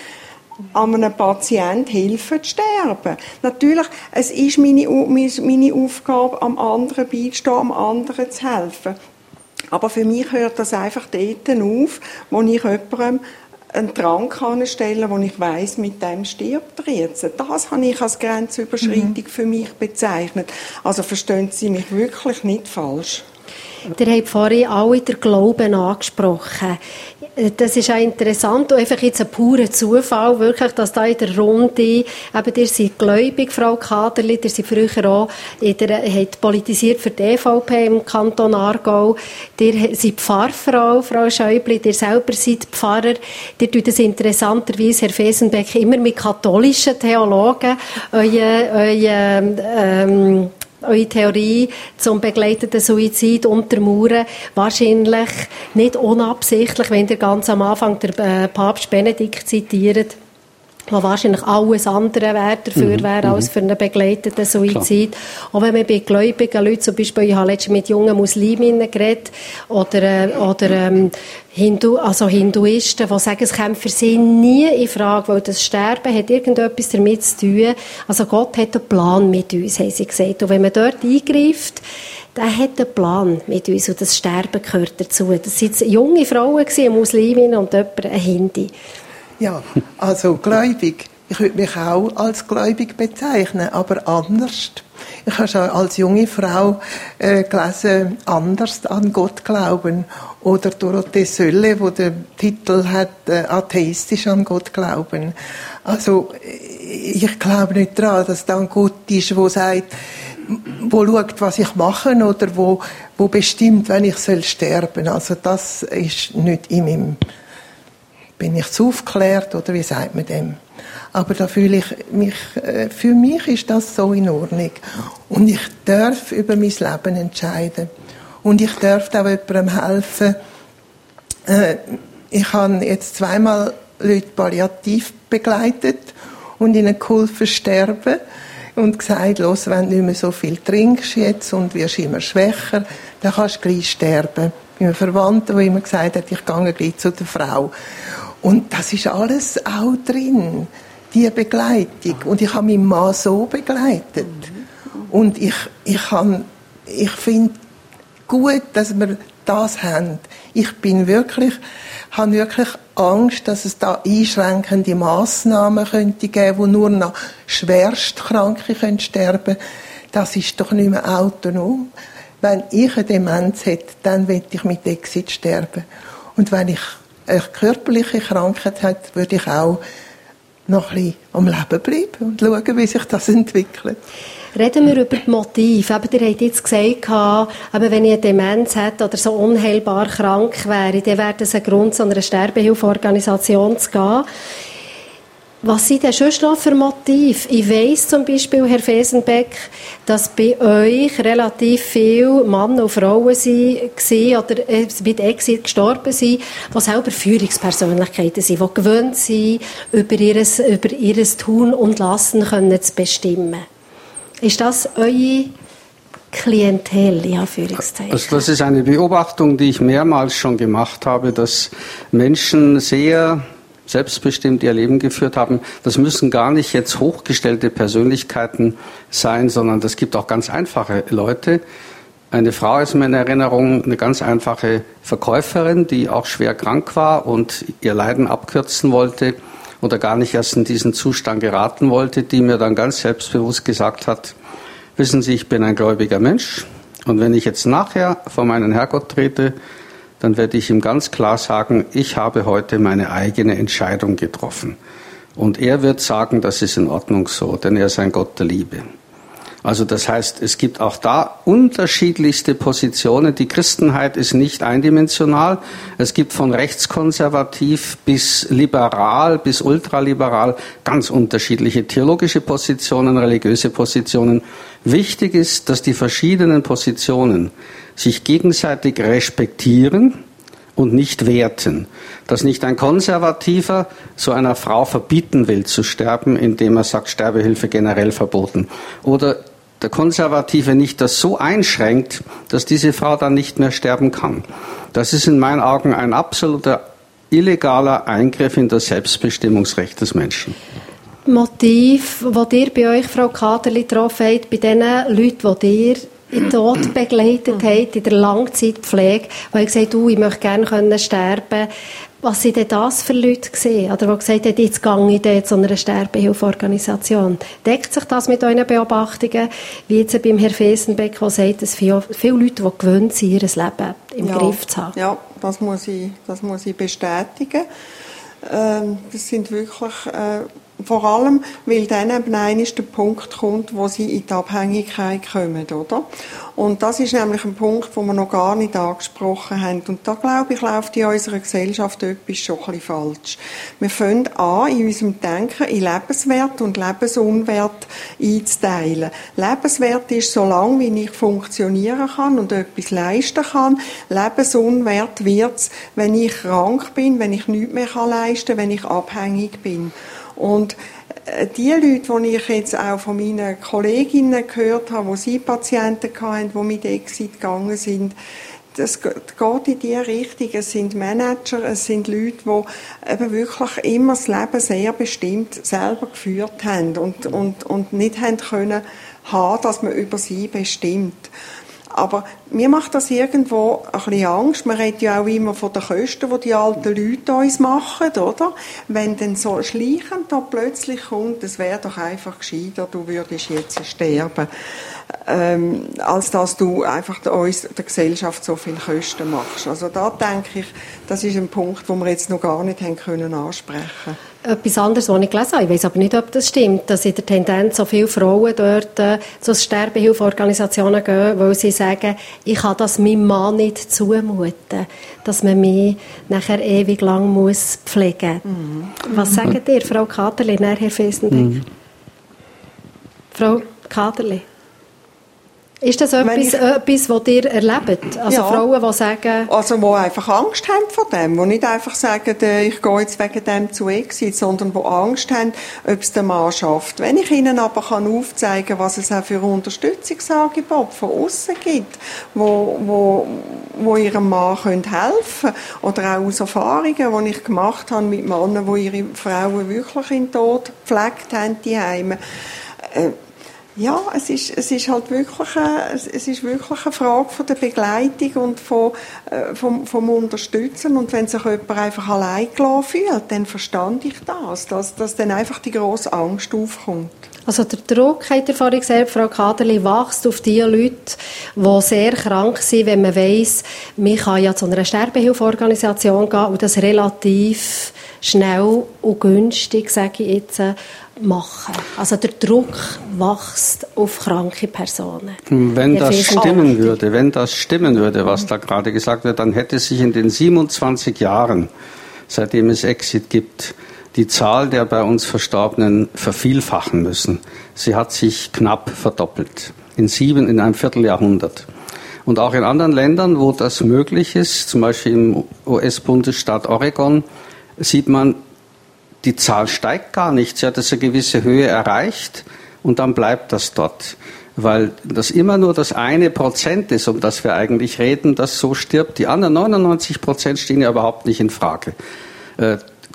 an einem Patienten helfen zu sterben. Natürlich, es ist meine, meine Aufgabe, am anderen beizustehen, am anderen zu helfen. Aber für mich hört das einfach dort auf, wo ich jemandem einen Trank anstellen kann, wo ich weiss, mit dem stirbt er jetzt. Das habe ich als Grenzüberschreitung mhm. für mich bezeichnet. Also verstehen Sie mich wirklich nicht falsch. Ihr habt vorhin alle den Glauben angesprochen. Das ist auch interessant und einfach jetzt ein purer Zufall, wirklich, dass da in der Runde, eben, ihr seid gläubig, Frau Kaderli, ihr seid früher auch, ihr habt politisiert für die E V P im Kanton Aargau, ihr seid Pfarrfrau, Frau Schäuble, ihr selber seid Pfarrer, ihr tut das interessanterweise, Herr Fesenbeck, immer mit katholischen Theologen, euer, euer, ähm, eure Theorie zum begleiteten Suizid untermauern, wahrscheinlich nicht unabsichtlich, wenn ihr ganz am Anfang der äh, Papst Benedikt zitiert, wo wahrscheinlich alles andere wäre, dafür mhm, wäre, als für einen begleiteten Suizid. Klar. Auch wenn man bei gläubigen Leuten, zum Beispiel, ich habe letztens mit jungen Musliminnen geredet, oder, äh, oder ähm, Hindu, also Hinduisten, die sagen, es käme für sie nie in Frage, weil das Sterben hat irgendetwas damit zu tun. Also Gott hat einen Plan mit uns, haben sie gesagt. Und wenn man dort eingreift, der hat einen Plan mit uns und das Sterben gehört dazu. Das waren junge Frauen, Musliminnen und jemand, ein Hindi. Ja, also gläubig. Ich würde mich auch als gläubig bezeichnen, aber anders. Ich habe schon als junge Frau äh, gelesen, anders an Gott glauben. Oder Dorothee Sölle, die den Titel hat, äh, atheistisch an Gott glauben. Also ich glaube nicht daran, dass da ein Gott ist, der sagt, wo schaut, was ich mache, oder wo, wo bestimmt, wenn ich soll sterben. Also das ist nicht in meinem... Bin ich zu aufgeklärt, oder wie sagt man dem? Aber da fühle ich mich, für mich ist das so in Ordnung. Und ich darf über mein Leben entscheiden. Und ich darf auch jemandem helfen. Ich habe jetzt zweimal Leute palliativ begleitet und ihnen geholfen sterben und gesagt, los, wenn du nicht mehr so viel trinkst jetzt und wirst immer schwächer, dann kannst du gleich sterben. Ich habe einen Verwandten, der immer gesagt hat, ich gehe gleich zu der Frau. Und das ist alles auch drin, die Begleitung. Und ich habe meinen Mann so begleitet. Und ich, ich, ich finde gut, dass wir das haben. Ich bin wirklich, habe wirklich Angst, dass es da einschränkende Massnahmen könnte geben, wo nur noch Schwerstkranke können sterben. Das ist doch nicht mehr autonom. Wenn ich eine Demenz hätte, dann würde ich mit Exit sterben. Und wenn ich eine körperliche Krankheit hat, würde ich auch noch ein bisschen am Leben bleiben und schauen, wie sich das entwickelt. Reden wir über die Motive. Eben, ihr habt jetzt gesagt, eben, wenn ich eine Demenz hätte oder so unheilbar krank wäre, dann wäre das ein Grund, zu einer Sterbehilfeorganisation zu gehen. Was sind denn schon noch für Motive? Ich weiss zum Beispiel, Herr Fesenbeck, dass bei euch relativ viele Männer und Frauen waren oder äh, mit Exit gestorben sind, die selber Führungspersönlichkeiten sind, die gewöhnt sind, über ihr, über ihr Tun und Lassen können zu bestimmen. Ist das eure Klientel, in Anführungszeichen? Also das ist eine Beobachtung, die ich mehrmals schon gemacht habe, dass Menschen sehr selbstbestimmt ihr Leben geführt haben. Das müssen gar nicht jetzt hochgestellte Persönlichkeiten sein, sondern das gibt auch ganz einfache Leute. Eine Frau ist mir in Erinnerung, eine ganz einfache Verkäuferin, die auch schwer krank war und ihr Leiden abkürzen wollte oder gar nicht erst in diesen Zustand geraten wollte, die mir dann ganz selbstbewusst gesagt hat, wissen Sie, ich bin ein gläubiger Mensch und wenn ich jetzt nachher vor meinen Herrgott trete, dann werde ich ihm ganz klar sagen, ich habe heute meine eigene Entscheidung getroffen. Und er wird sagen, das ist in Ordnung so, denn er ist ein Gott der Liebe. Also das heißt, es gibt auch da unterschiedlichste Positionen. Die Christenheit ist nicht eindimensional. Es gibt von rechtskonservativ bis liberal bis ultraliberal ganz unterschiedliche theologische Positionen, religiöse Positionen. Wichtig ist, dass die verschiedenen Positionen sich gegenseitig respektieren und nicht werten. Dass nicht ein Konservativer so einer Frau verbieten will zu sterben, indem er sagt, Sterbehilfe generell verboten. Oder der Konservative nicht das so einschränkt, dass diese Frau dann nicht mehr sterben kann. Das ist in meinen Augen ein absoluter illegaler Eingriff in das Selbstbestimmungsrecht des Menschen. Motiv, das ihr bei euch, Frau Kaderli, getroffen habt, bei den Leuten, die ihr in den Tod begleitet habt, in der Langzeitpflege, wo ihr gesagt habt, ich möchte gerne sterben. Was sind denn das für Leute gewesen? Oder die gesagt haben, jetzt gehe ich in so einer Sterbehilfeorganisation. Deckt sich das mit euren Beobachtungen? Wie jetzt beim Herrn Fesenbeck, der sagt, dass viele, viele Leute, die gewöhnt sind, ihr Leben im ja, Griff zu haben. Ja, das muss ich, das muss ich bestätigen. Ähm, das sind wirklich... Äh, Vor allem, weil dann eben einmal der Punkt kommt, wo sie in die Abhängigkeit kommen, oder? Und das ist nämlich ein Punkt, den wir noch gar nicht angesprochen haben. Und da, glaube ich, läuft in unserer Gesellschaft etwas schon ein bisschen falsch. Wir fangen an, in unserem Denken in Lebenswert und Lebensunwert einzuteilen. Lebenswert ist, solange wie ich funktionieren kann und etwas leisten kann. Lebensunwert wird's, wenn ich krank bin, wenn ich nichts mehr leisten kann, wenn ich abhängig bin. Und die Leute, die ich jetzt auch von meinen Kolleginnen gehört habe, die sie Patienten hatten, die mit Exit gegangen sind, das geht in diese Richtung. Es sind Manager, es sind Leute, die eben wirklich immer das Leben sehr bestimmt selber geführt haben und, und, und nicht haben können haben, dass man über sie bestimmt. Aber mir macht das irgendwo ein bisschen Angst. Man redet ja auch immer von den Kosten, die die alten Leute uns machen, oder? Wenn dann so schleichend da plötzlich kommt, es wäre doch einfach gescheiter, du würdest jetzt sterben, ähm, als dass du einfach uns, der Gesellschaft, so viele Kosten machst. Also da denke ich, das ist ein Punkt, den wir jetzt noch gar nicht haben können ansprechen. Etwas anderes, was ich gelesen habe, ich weiss aber nicht, ob das stimmt, dass in der Tendenz so viele Frauen dort äh, zu Sterbehilfeorganisationen gehen, weil sie sagen, ich kann das meinem Mann nicht zumuten, dass man mich nachher ewig lang muss pflegen muss. Mhm. Was sagt ihr, Frau Kaderli, Herr Fesenbeck? Mhm. Frau Kaderli? Ist das etwas, ich, etwas, was ihr erlebt? Also ja. Frauen, die sagen... Also die einfach Angst haben vor dem, die nicht einfach sagen, ich gehe jetzt wegen dem zu Exit, sondern die Angst haben, ob es der Mann schafft. Wenn ich ihnen aber kann aufzeigen kann, was es auch für Unterstützungsangebote von außen gibt, wo, wo, wo ihrem Mann helfen können, oder auch aus Erfahrungen, die ich gemacht habe mit Männern, die ihre Frauen wirklich in den Tod gepflegt haben, die Heime, äh, ja, es ist, es ist halt wirklich eine, es ist wirklich eine Frage von der Begleitung und von, äh, vom, vom Unterstützen. Und wenn sich jemand einfach allein gelassen fühlt, dann verstand ich das, dass, dass dann einfach die grosse Angst aufkommt. Also der Druck, hat ihr vorhin gesagt, Frau Kaderli, wächst auf die Leute, die sehr krank sind, wenn man weiss, man kann ja zu einer Sterbehilfeorganisation gehen und das relativ schnell und günstig, sage ich jetzt, machen. Also der Druck wächst auf kranke Personen. Wenn das stimmen würde, wenn das stimmen würde, was da gerade gesagt wird, dann hätte sich in den siebenundzwanzig Jahren, seitdem es Exit gibt, die Zahl der bei uns Verstorbenen vervielfachen müssen. Sie hat sich knapp verdoppelt. In sieben, in einem Vierteljahrhundert. Und auch in anderen Ländern, wo das möglich ist, zum Beispiel im U S-Bundesstaat Oregon, sieht man, die Zahl steigt gar nicht. Sie hat also eine gewisse Höhe erreicht und dann bleibt das dort. Weil das immer nur das eine Prozent ist, um das wir eigentlich reden, das so stirbt. Die anderen neunundneunzig Prozent stehen ja überhaupt nicht in Frage.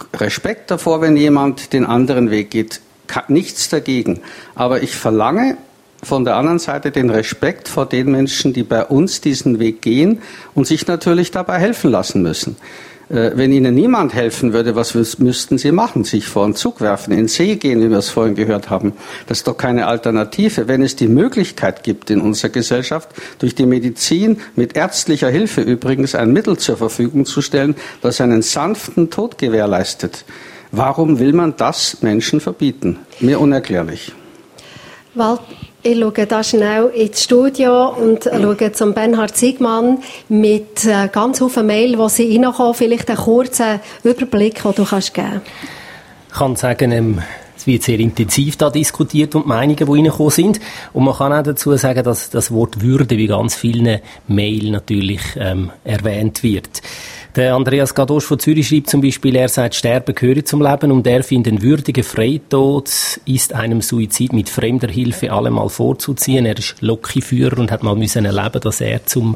Respekt davor, wenn jemand den anderen Weg geht. Nichts dagegen. Aber ich verlange von der anderen Seite den Respekt vor den Menschen, die bei uns diesen Weg gehen und sich natürlich dabei helfen lassen müssen. Wenn ihnen niemand helfen würde, was müssten sie machen? Sich vor einen Zug werfen, in den See gehen, wie wir es vorhin gehört haben. Das ist doch keine Alternative. Wenn es die Möglichkeit gibt in unserer Gesellschaft, durch die Medizin, mit ärztlicher Hilfe übrigens, ein Mittel zur Verfügung zu stellen, das einen sanften Tod gewährleistet, warum will man das Menschen verbieten? Mir unerklärlich. Walt, ich schaue da schnell ins Studio und schaue zum Bernhard Siegmann mit äh, ganz vielen Mail, die sie reinkommen. Vielleicht einen kurzen Überblick, den du kannst geben kannst. Ich kann sagen, ähm, es wird sehr intensiv da diskutiert und die Meinungen, die reingekommen sind. Und man kann auch dazu sagen, dass das Wort Würde bei ganz vielen Mail natürlich ähm, erwähnt wird. Der Andreas Gadosch von Zürich schreibt zum Beispiel, er sagt, Sterben gehöre zum Leben und er findet, ein würdiger Freitod ist einem Suizid mit fremder Hilfe allemal vorzuziehen. Er ist Lokführer und hat mal müssen erleben, dass er zum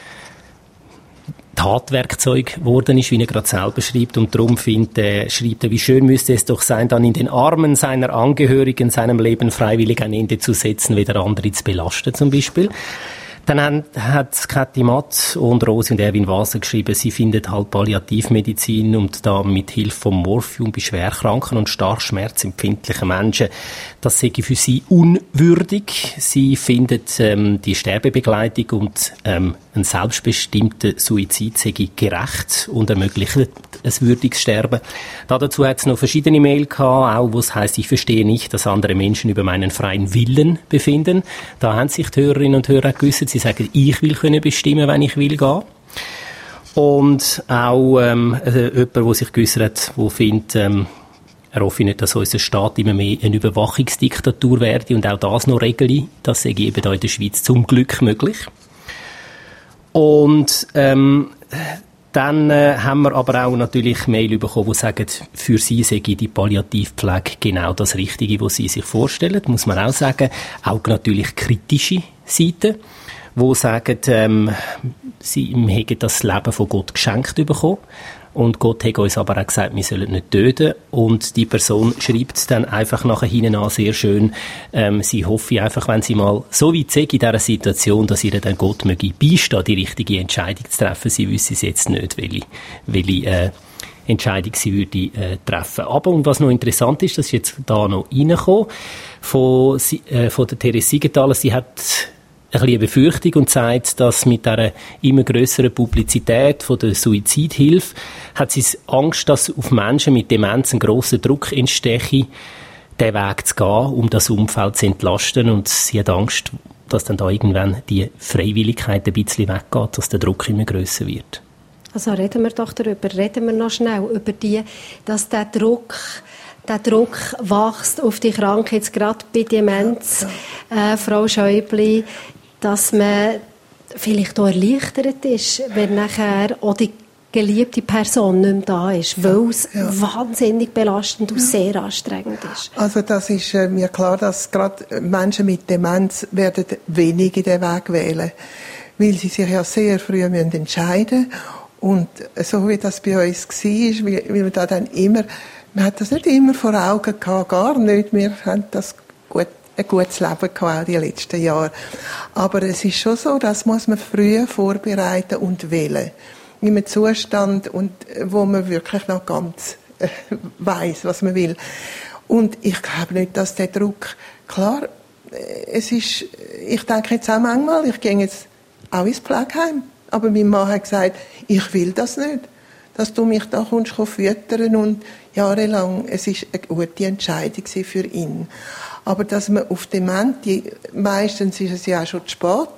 Tatwerkzeug geworden ist, wie er gerade selber schreibt. Und darum findet, äh, schreibt er, wie schön müsste es doch sein, dann in den Armen seiner Angehörigen seinem Leben freiwillig ein Ende zu setzen, weder andere zu belasten zum Beispiel. Dann hat Kathi Matt und Rosi und Erwin Waser geschrieben, sie findet halt Palliativmedizin und da mit Hilfe vom Morphium bei schwerkranken und stark schmerzempfindlichen Menschen, das sei für sie unwürdig. Sie findet ähm, die Sterbebegleitung und ähm, ein selbstbestimmter Suizid sei gerecht und ermöglicht ein würdiges Sterben. Dazu hat es noch verschiedene Mail gehabt, auch wo es heisst, ich verstehe nicht, dass andere Menschen über meinen freien Willen befinden. Da haben sich die Hörerinnen und Hörer gewusst, sie sagen, ich will können bestimmen, wenn ich will gehen. Und auch ähm, also jemand, der sich geäussert hat, der findet, ähm, er hoffe nicht, dass unser Staat immer mehr eine Überwachungsdiktatur werde und auch das noch regle. Das sei eben da in der Schweiz zum Glück möglich. Und ähm, dann äh, haben wir aber auch natürlich Mail bekommen, die sagen, für sie sei die Palliativpflege genau das Richtige, was sie sich vorstellen. Muss man auch sagen. Auch natürlich kritische Seiten, die sagen, ähm, sie hätten das Leben von Gott geschenkt bekommen. Und Gott hat uns aber auch gesagt, wir sollen nicht töten. Und die Person schreibt dann einfach nachher hinten an sehr schön, ähm, sie hoffe einfach, wenn sie mal so weit sei in dieser Situation, dass ihr dann Gott möge beistehen, die richtige Entscheidung zu treffen. Sie wüsste es jetzt nicht, welche, welche äh, Entscheidung sie würde äh, treffen. Aber, und was noch interessant ist, das ist jetzt da noch reingekommen, von, äh, von der Therese Siegenthaler, sie hat ein bisschen eine Befürchtung und sagt, dass mit dieser immer grösseren Publizität von der Suizidhilfe hat sie Angst, dass auf Menschen mit Demenz ein grosser Druck entstehe, den Weg zu gehen, um das Umfeld zu entlasten. Und sie hat Angst, dass dann da irgendwann die Freiwilligkeit ein bisschen weggeht, dass der Druck immer grösser wird. Also reden wir doch darüber, reden wir noch schnell über die, dass der Druck Der Druck wächst auf die Kranke, jetzt gerade bei Demenz, äh, Frau Schäubli, dass man vielleicht auch erleichtert ist, wenn nachher auch die geliebte Person nicht mehr da ist, weil es ja. wahnsinnig belastend und ja. sehr anstrengend ist. Also das ist äh, mir klar, dass gerade Menschen mit Demenz werden wenig den Weg wählen, weil sie sich ja sehr früh müssen entscheiden und so wie das bei uns war, weil, weil wir da dann immer, man hat das nicht immer vor Augen gehabt, gar nicht, wir haben das gut ein gutes Leben gehabt, auch die letzten Jahre. Aber es ist schon so, das muss man früh vorbereiten und wählen. In einem Zustand, und, wo man wirklich noch ganz äh, weiss, was man will. Und ich glaube nicht, dass der Druck, klar, es ist, ich denke jetzt auch manchmal, ich gehe jetzt auch ins Pflegeheim. Aber mein Mann hat gesagt, ich will das nicht. Dass du mich da kommst, füttern und jahrelang, es ist eine gute Entscheidung für ihn. Aber dass man auf Demente, meistens ist es ja auch schon zu spät,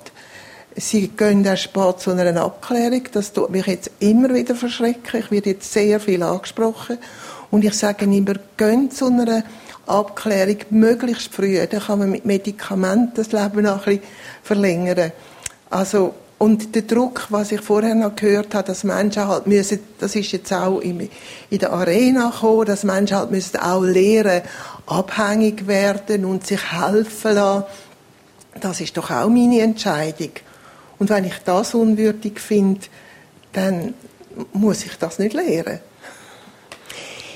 sie gehen auch spät zu einer Abklärung, das tut mich jetzt immer wieder verschrecken, ich werde jetzt sehr viel angesprochen und ich sage immer, gehen zu einer Abklärung möglichst früh, dann kann man mit Medikamenten das Leben noch ein bisschen verlängern. Also, und der Druck, was ich vorher noch gehört habe, dass Menschen halt müssen, das ist jetzt auch in der Arena gekommen, dass Menschen halt müssen auch lernen, abhängig werden und sich helfen lassen. Das ist doch auch meine Entscheidung. Und wenn ich das unwürdig finde, dann muss ich das nicht lernen.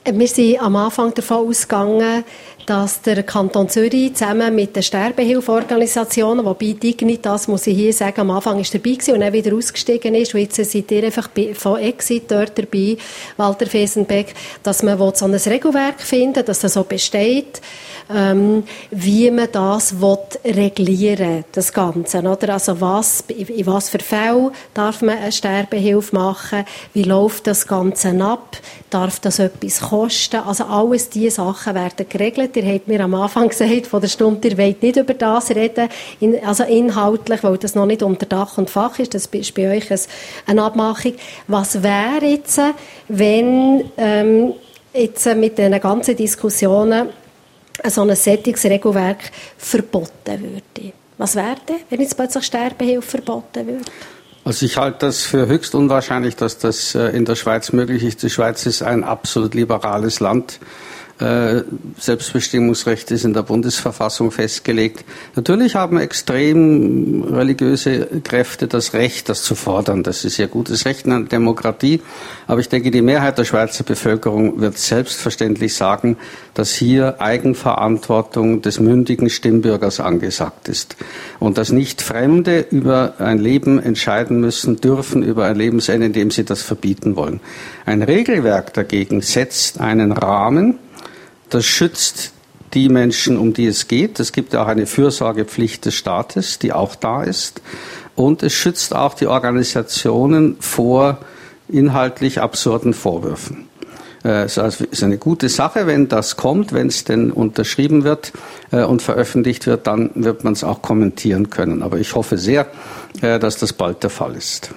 Wir sind am Anfang davon ausgegangen, dass der Kanton Zürich zusammen mit den Sterbehilfeorganisationen, wobei Dignitas, muss ich hier sagen, am Anfang ist dabei gewesen und dann wieder ausgestiegen ist, und jetzt seid ihr einfach von Exit dort dabei, Walter Fesenbeck, dass man so ein Regelwerk finden will, dass das so besteht, ähm, wie man das will reglieren, das Ganze, oder? Also was, in was für Fällen darf man eine Sterbehilfe machen, wie läuft das Ganze ab, darf das etwas kosten, also alles diese Sachen werden geregelt. Ihr habt mir am Anfang gesagt, von der Stunde, ihr wollt nicht über das reden, in, also inhaltlich, weil das noch nicht unter Dach und Fach ist, das ist bei euch eine Abmachung. Was wäre jetzt, wenn ähm, jetzt mit den ganzen Diskussionen so ein Sättigungsregelwerk verboten würde? Was wäre denn, wenn jetzt plötzlich Sterbehilfe verboten würde? Also ich halte das für höchst unwahrscheinlich, dass das in der Schweiz möglich ist. Die Schweiz ist ein absolut liberales Land. Äh, Selbstbestimmungsrecht ist in der Bundesverfassung festgelegt. Natürlich haben extrem religiöse Kräfte das Recht, das zu fordern. Das ist ja gutes Recht in einer Demokratie. Aber ich denke, die Mehrheit der Schweizer Bevölkerung wird selbstverständlich sagen, dass hier Eigenverantwortung des mündigen Stimmbürgers angesagt ist. Und dass nicht Fremde über ein Leben entscheiden müssen, dürfen über ein Lebensende, indem sie das verbieten wollen. Ein Regelwerk dagegen setzt einen Rahmen. Das schützt die Menschen, um die es geht. Es gibt ja auch eine Fürsorgepflicht des Staates, die auch da ist. Und es schützt auch die Organisationen vor inhaltlich absurden Vorwürfen. Es ist eine gute Sache, wenn das kommt, wenn es denn unterschrieben wird und veröffentlicht wird, dann wird man es auch kommentieren können. Aber ich hoffe sehr, dass das bald der Fall ist.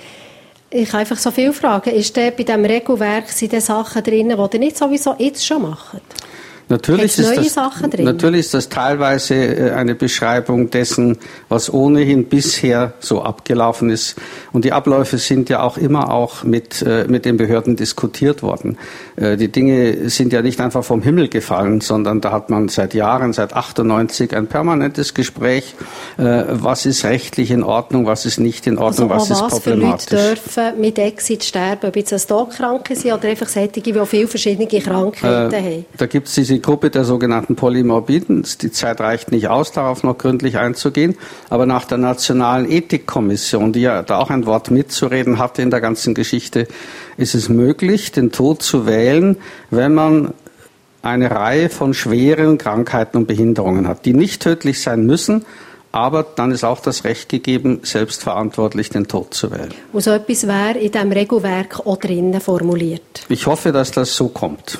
Ich habe einfach so viele Fragen. Ist da bei diesem Regelwerk sind da Sachen drin, die ihr nicht sowieso jetzt schon macht? Natürlich ist, das, natürlich ist das teilweise eine Beschreibung dessen, was ohnehin bisher so abgelaufen ist. Und die Abläufe sind ja auch immer auch mit, mit den Behörden diskutiert worden. Die Dinge sind ja nicht einfach vom Himmel gefallen, sondern da hat man seit Jahren, seit achtundneunzig, ein permanentes Gespräch. Was ist rechtlich in Ordnung, was ist nicht in Ordnung, also was ist was problematisch. Was für Leute dürfen mit Exit sterben, ob jetzt Stock-Kranke sind oder einfach solche, die auch viele verschiedene Krankheiten äh, haben? Da gibt es diese Gruppe der sogenannten Polymorbiden. Die Zeit reicht nicht aus, darauf noch gründlich einzugehen. Aber nach der Nationalen Ethikkommission, die ja da auch ein Wort mitzureden hatte in der ganzen Geschichte, ist es möglich, den Tod zu wählen, wenn man eine Reihe von schweren Krankheiten und Behinderungen hat, die nicht tödlich sein müssen, aber dann ist auch das Recht gegeben, selbstverantwortlich den Tod zu wählen. Und so etwas wäre in diesem Regelwerk auch drinnen formuliert? Ich hoffe, dass das so kommt.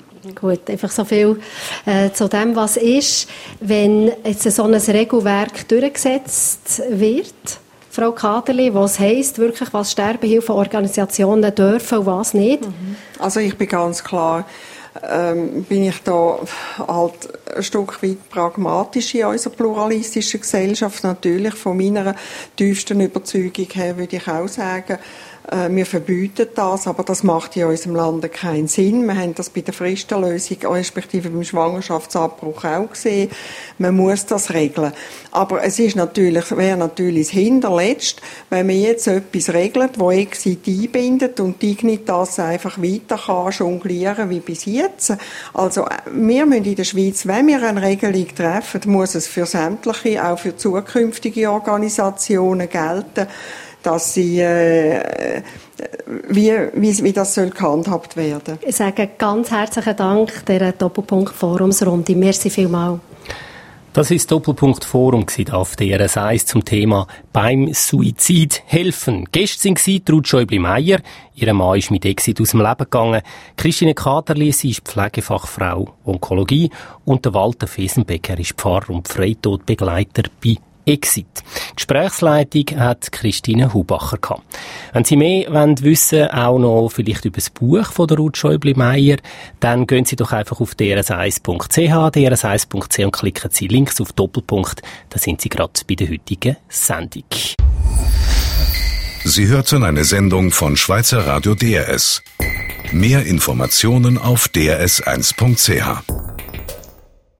Gut, einfach so viel äh, zu dem, was ist, wenn jetzt so ein Regelwerk durchgesetzt wird, Frau Kaderli, was heisst wirklich, was Sterbehilfeorganisationen dürfen und was nicht? Also ich bin ganz klar, ähm, bin ich da halt ein Stück weit pragmatisch in unserer pluralistischen Gesellschaft. Natürlich von meiner tiefsten Überzeugung her würde ich auch sagen, wir verbieten das, aber das macht in unserem Land keinen Sinn. Wir haben das bei der Fristenlösung, respektive beim Schwangerschaftsabbruch auch gesehen. Man muss das regeln. Aber es ist natürlich, wäre natürlich das Hinterletzt, wenn man jetzt etwas regelt, das Exit einbindet und Dignitas einfach weiter kann jonglieren wie bis jetzt. Also, wir müssen in der Schweiz, wenn wir eine Regelung treffen, muss es für sämtliche, auch für zukünftige Organisationen gelten, dass sie, äh, wie, wie, wie das soll gehandhabt werden. Ich sage ganz herzlichen Dank der Doppelpunkt-Forumsrunde. Merci vielmals. Das ist das Doppelpunkt-Forum auf D R S eins zum Thema beim Suizid helfen. Gäste waren Ruth Schäubli-Meyer, ihr Mann ist mit Exit aus dem Leben gegangen, Christine Kaderli, sie ist Pflegefachfrau Onkologie und der Walter Fesenbecker ist Pfarrer und Freitodbegleiter bei Exit. Gesprächsleitung hat Christine Hubacher gehabt. Wenn Sie mehr wollen wissen, auch noch vielleicht über das Buch von der Ruth Schäubli-Meyer, dann gehen Sie doch einfach auf d r s eins punkt c h, d r s eins punkt c h und klicken Sie links auf Doppelpunkt. Da sind Sie gerade bei der heutigen Sendung. Sie hörten eine Sendung von Schweizer Radio D R S. Mehr Informationen auf d r s eins punkt c h.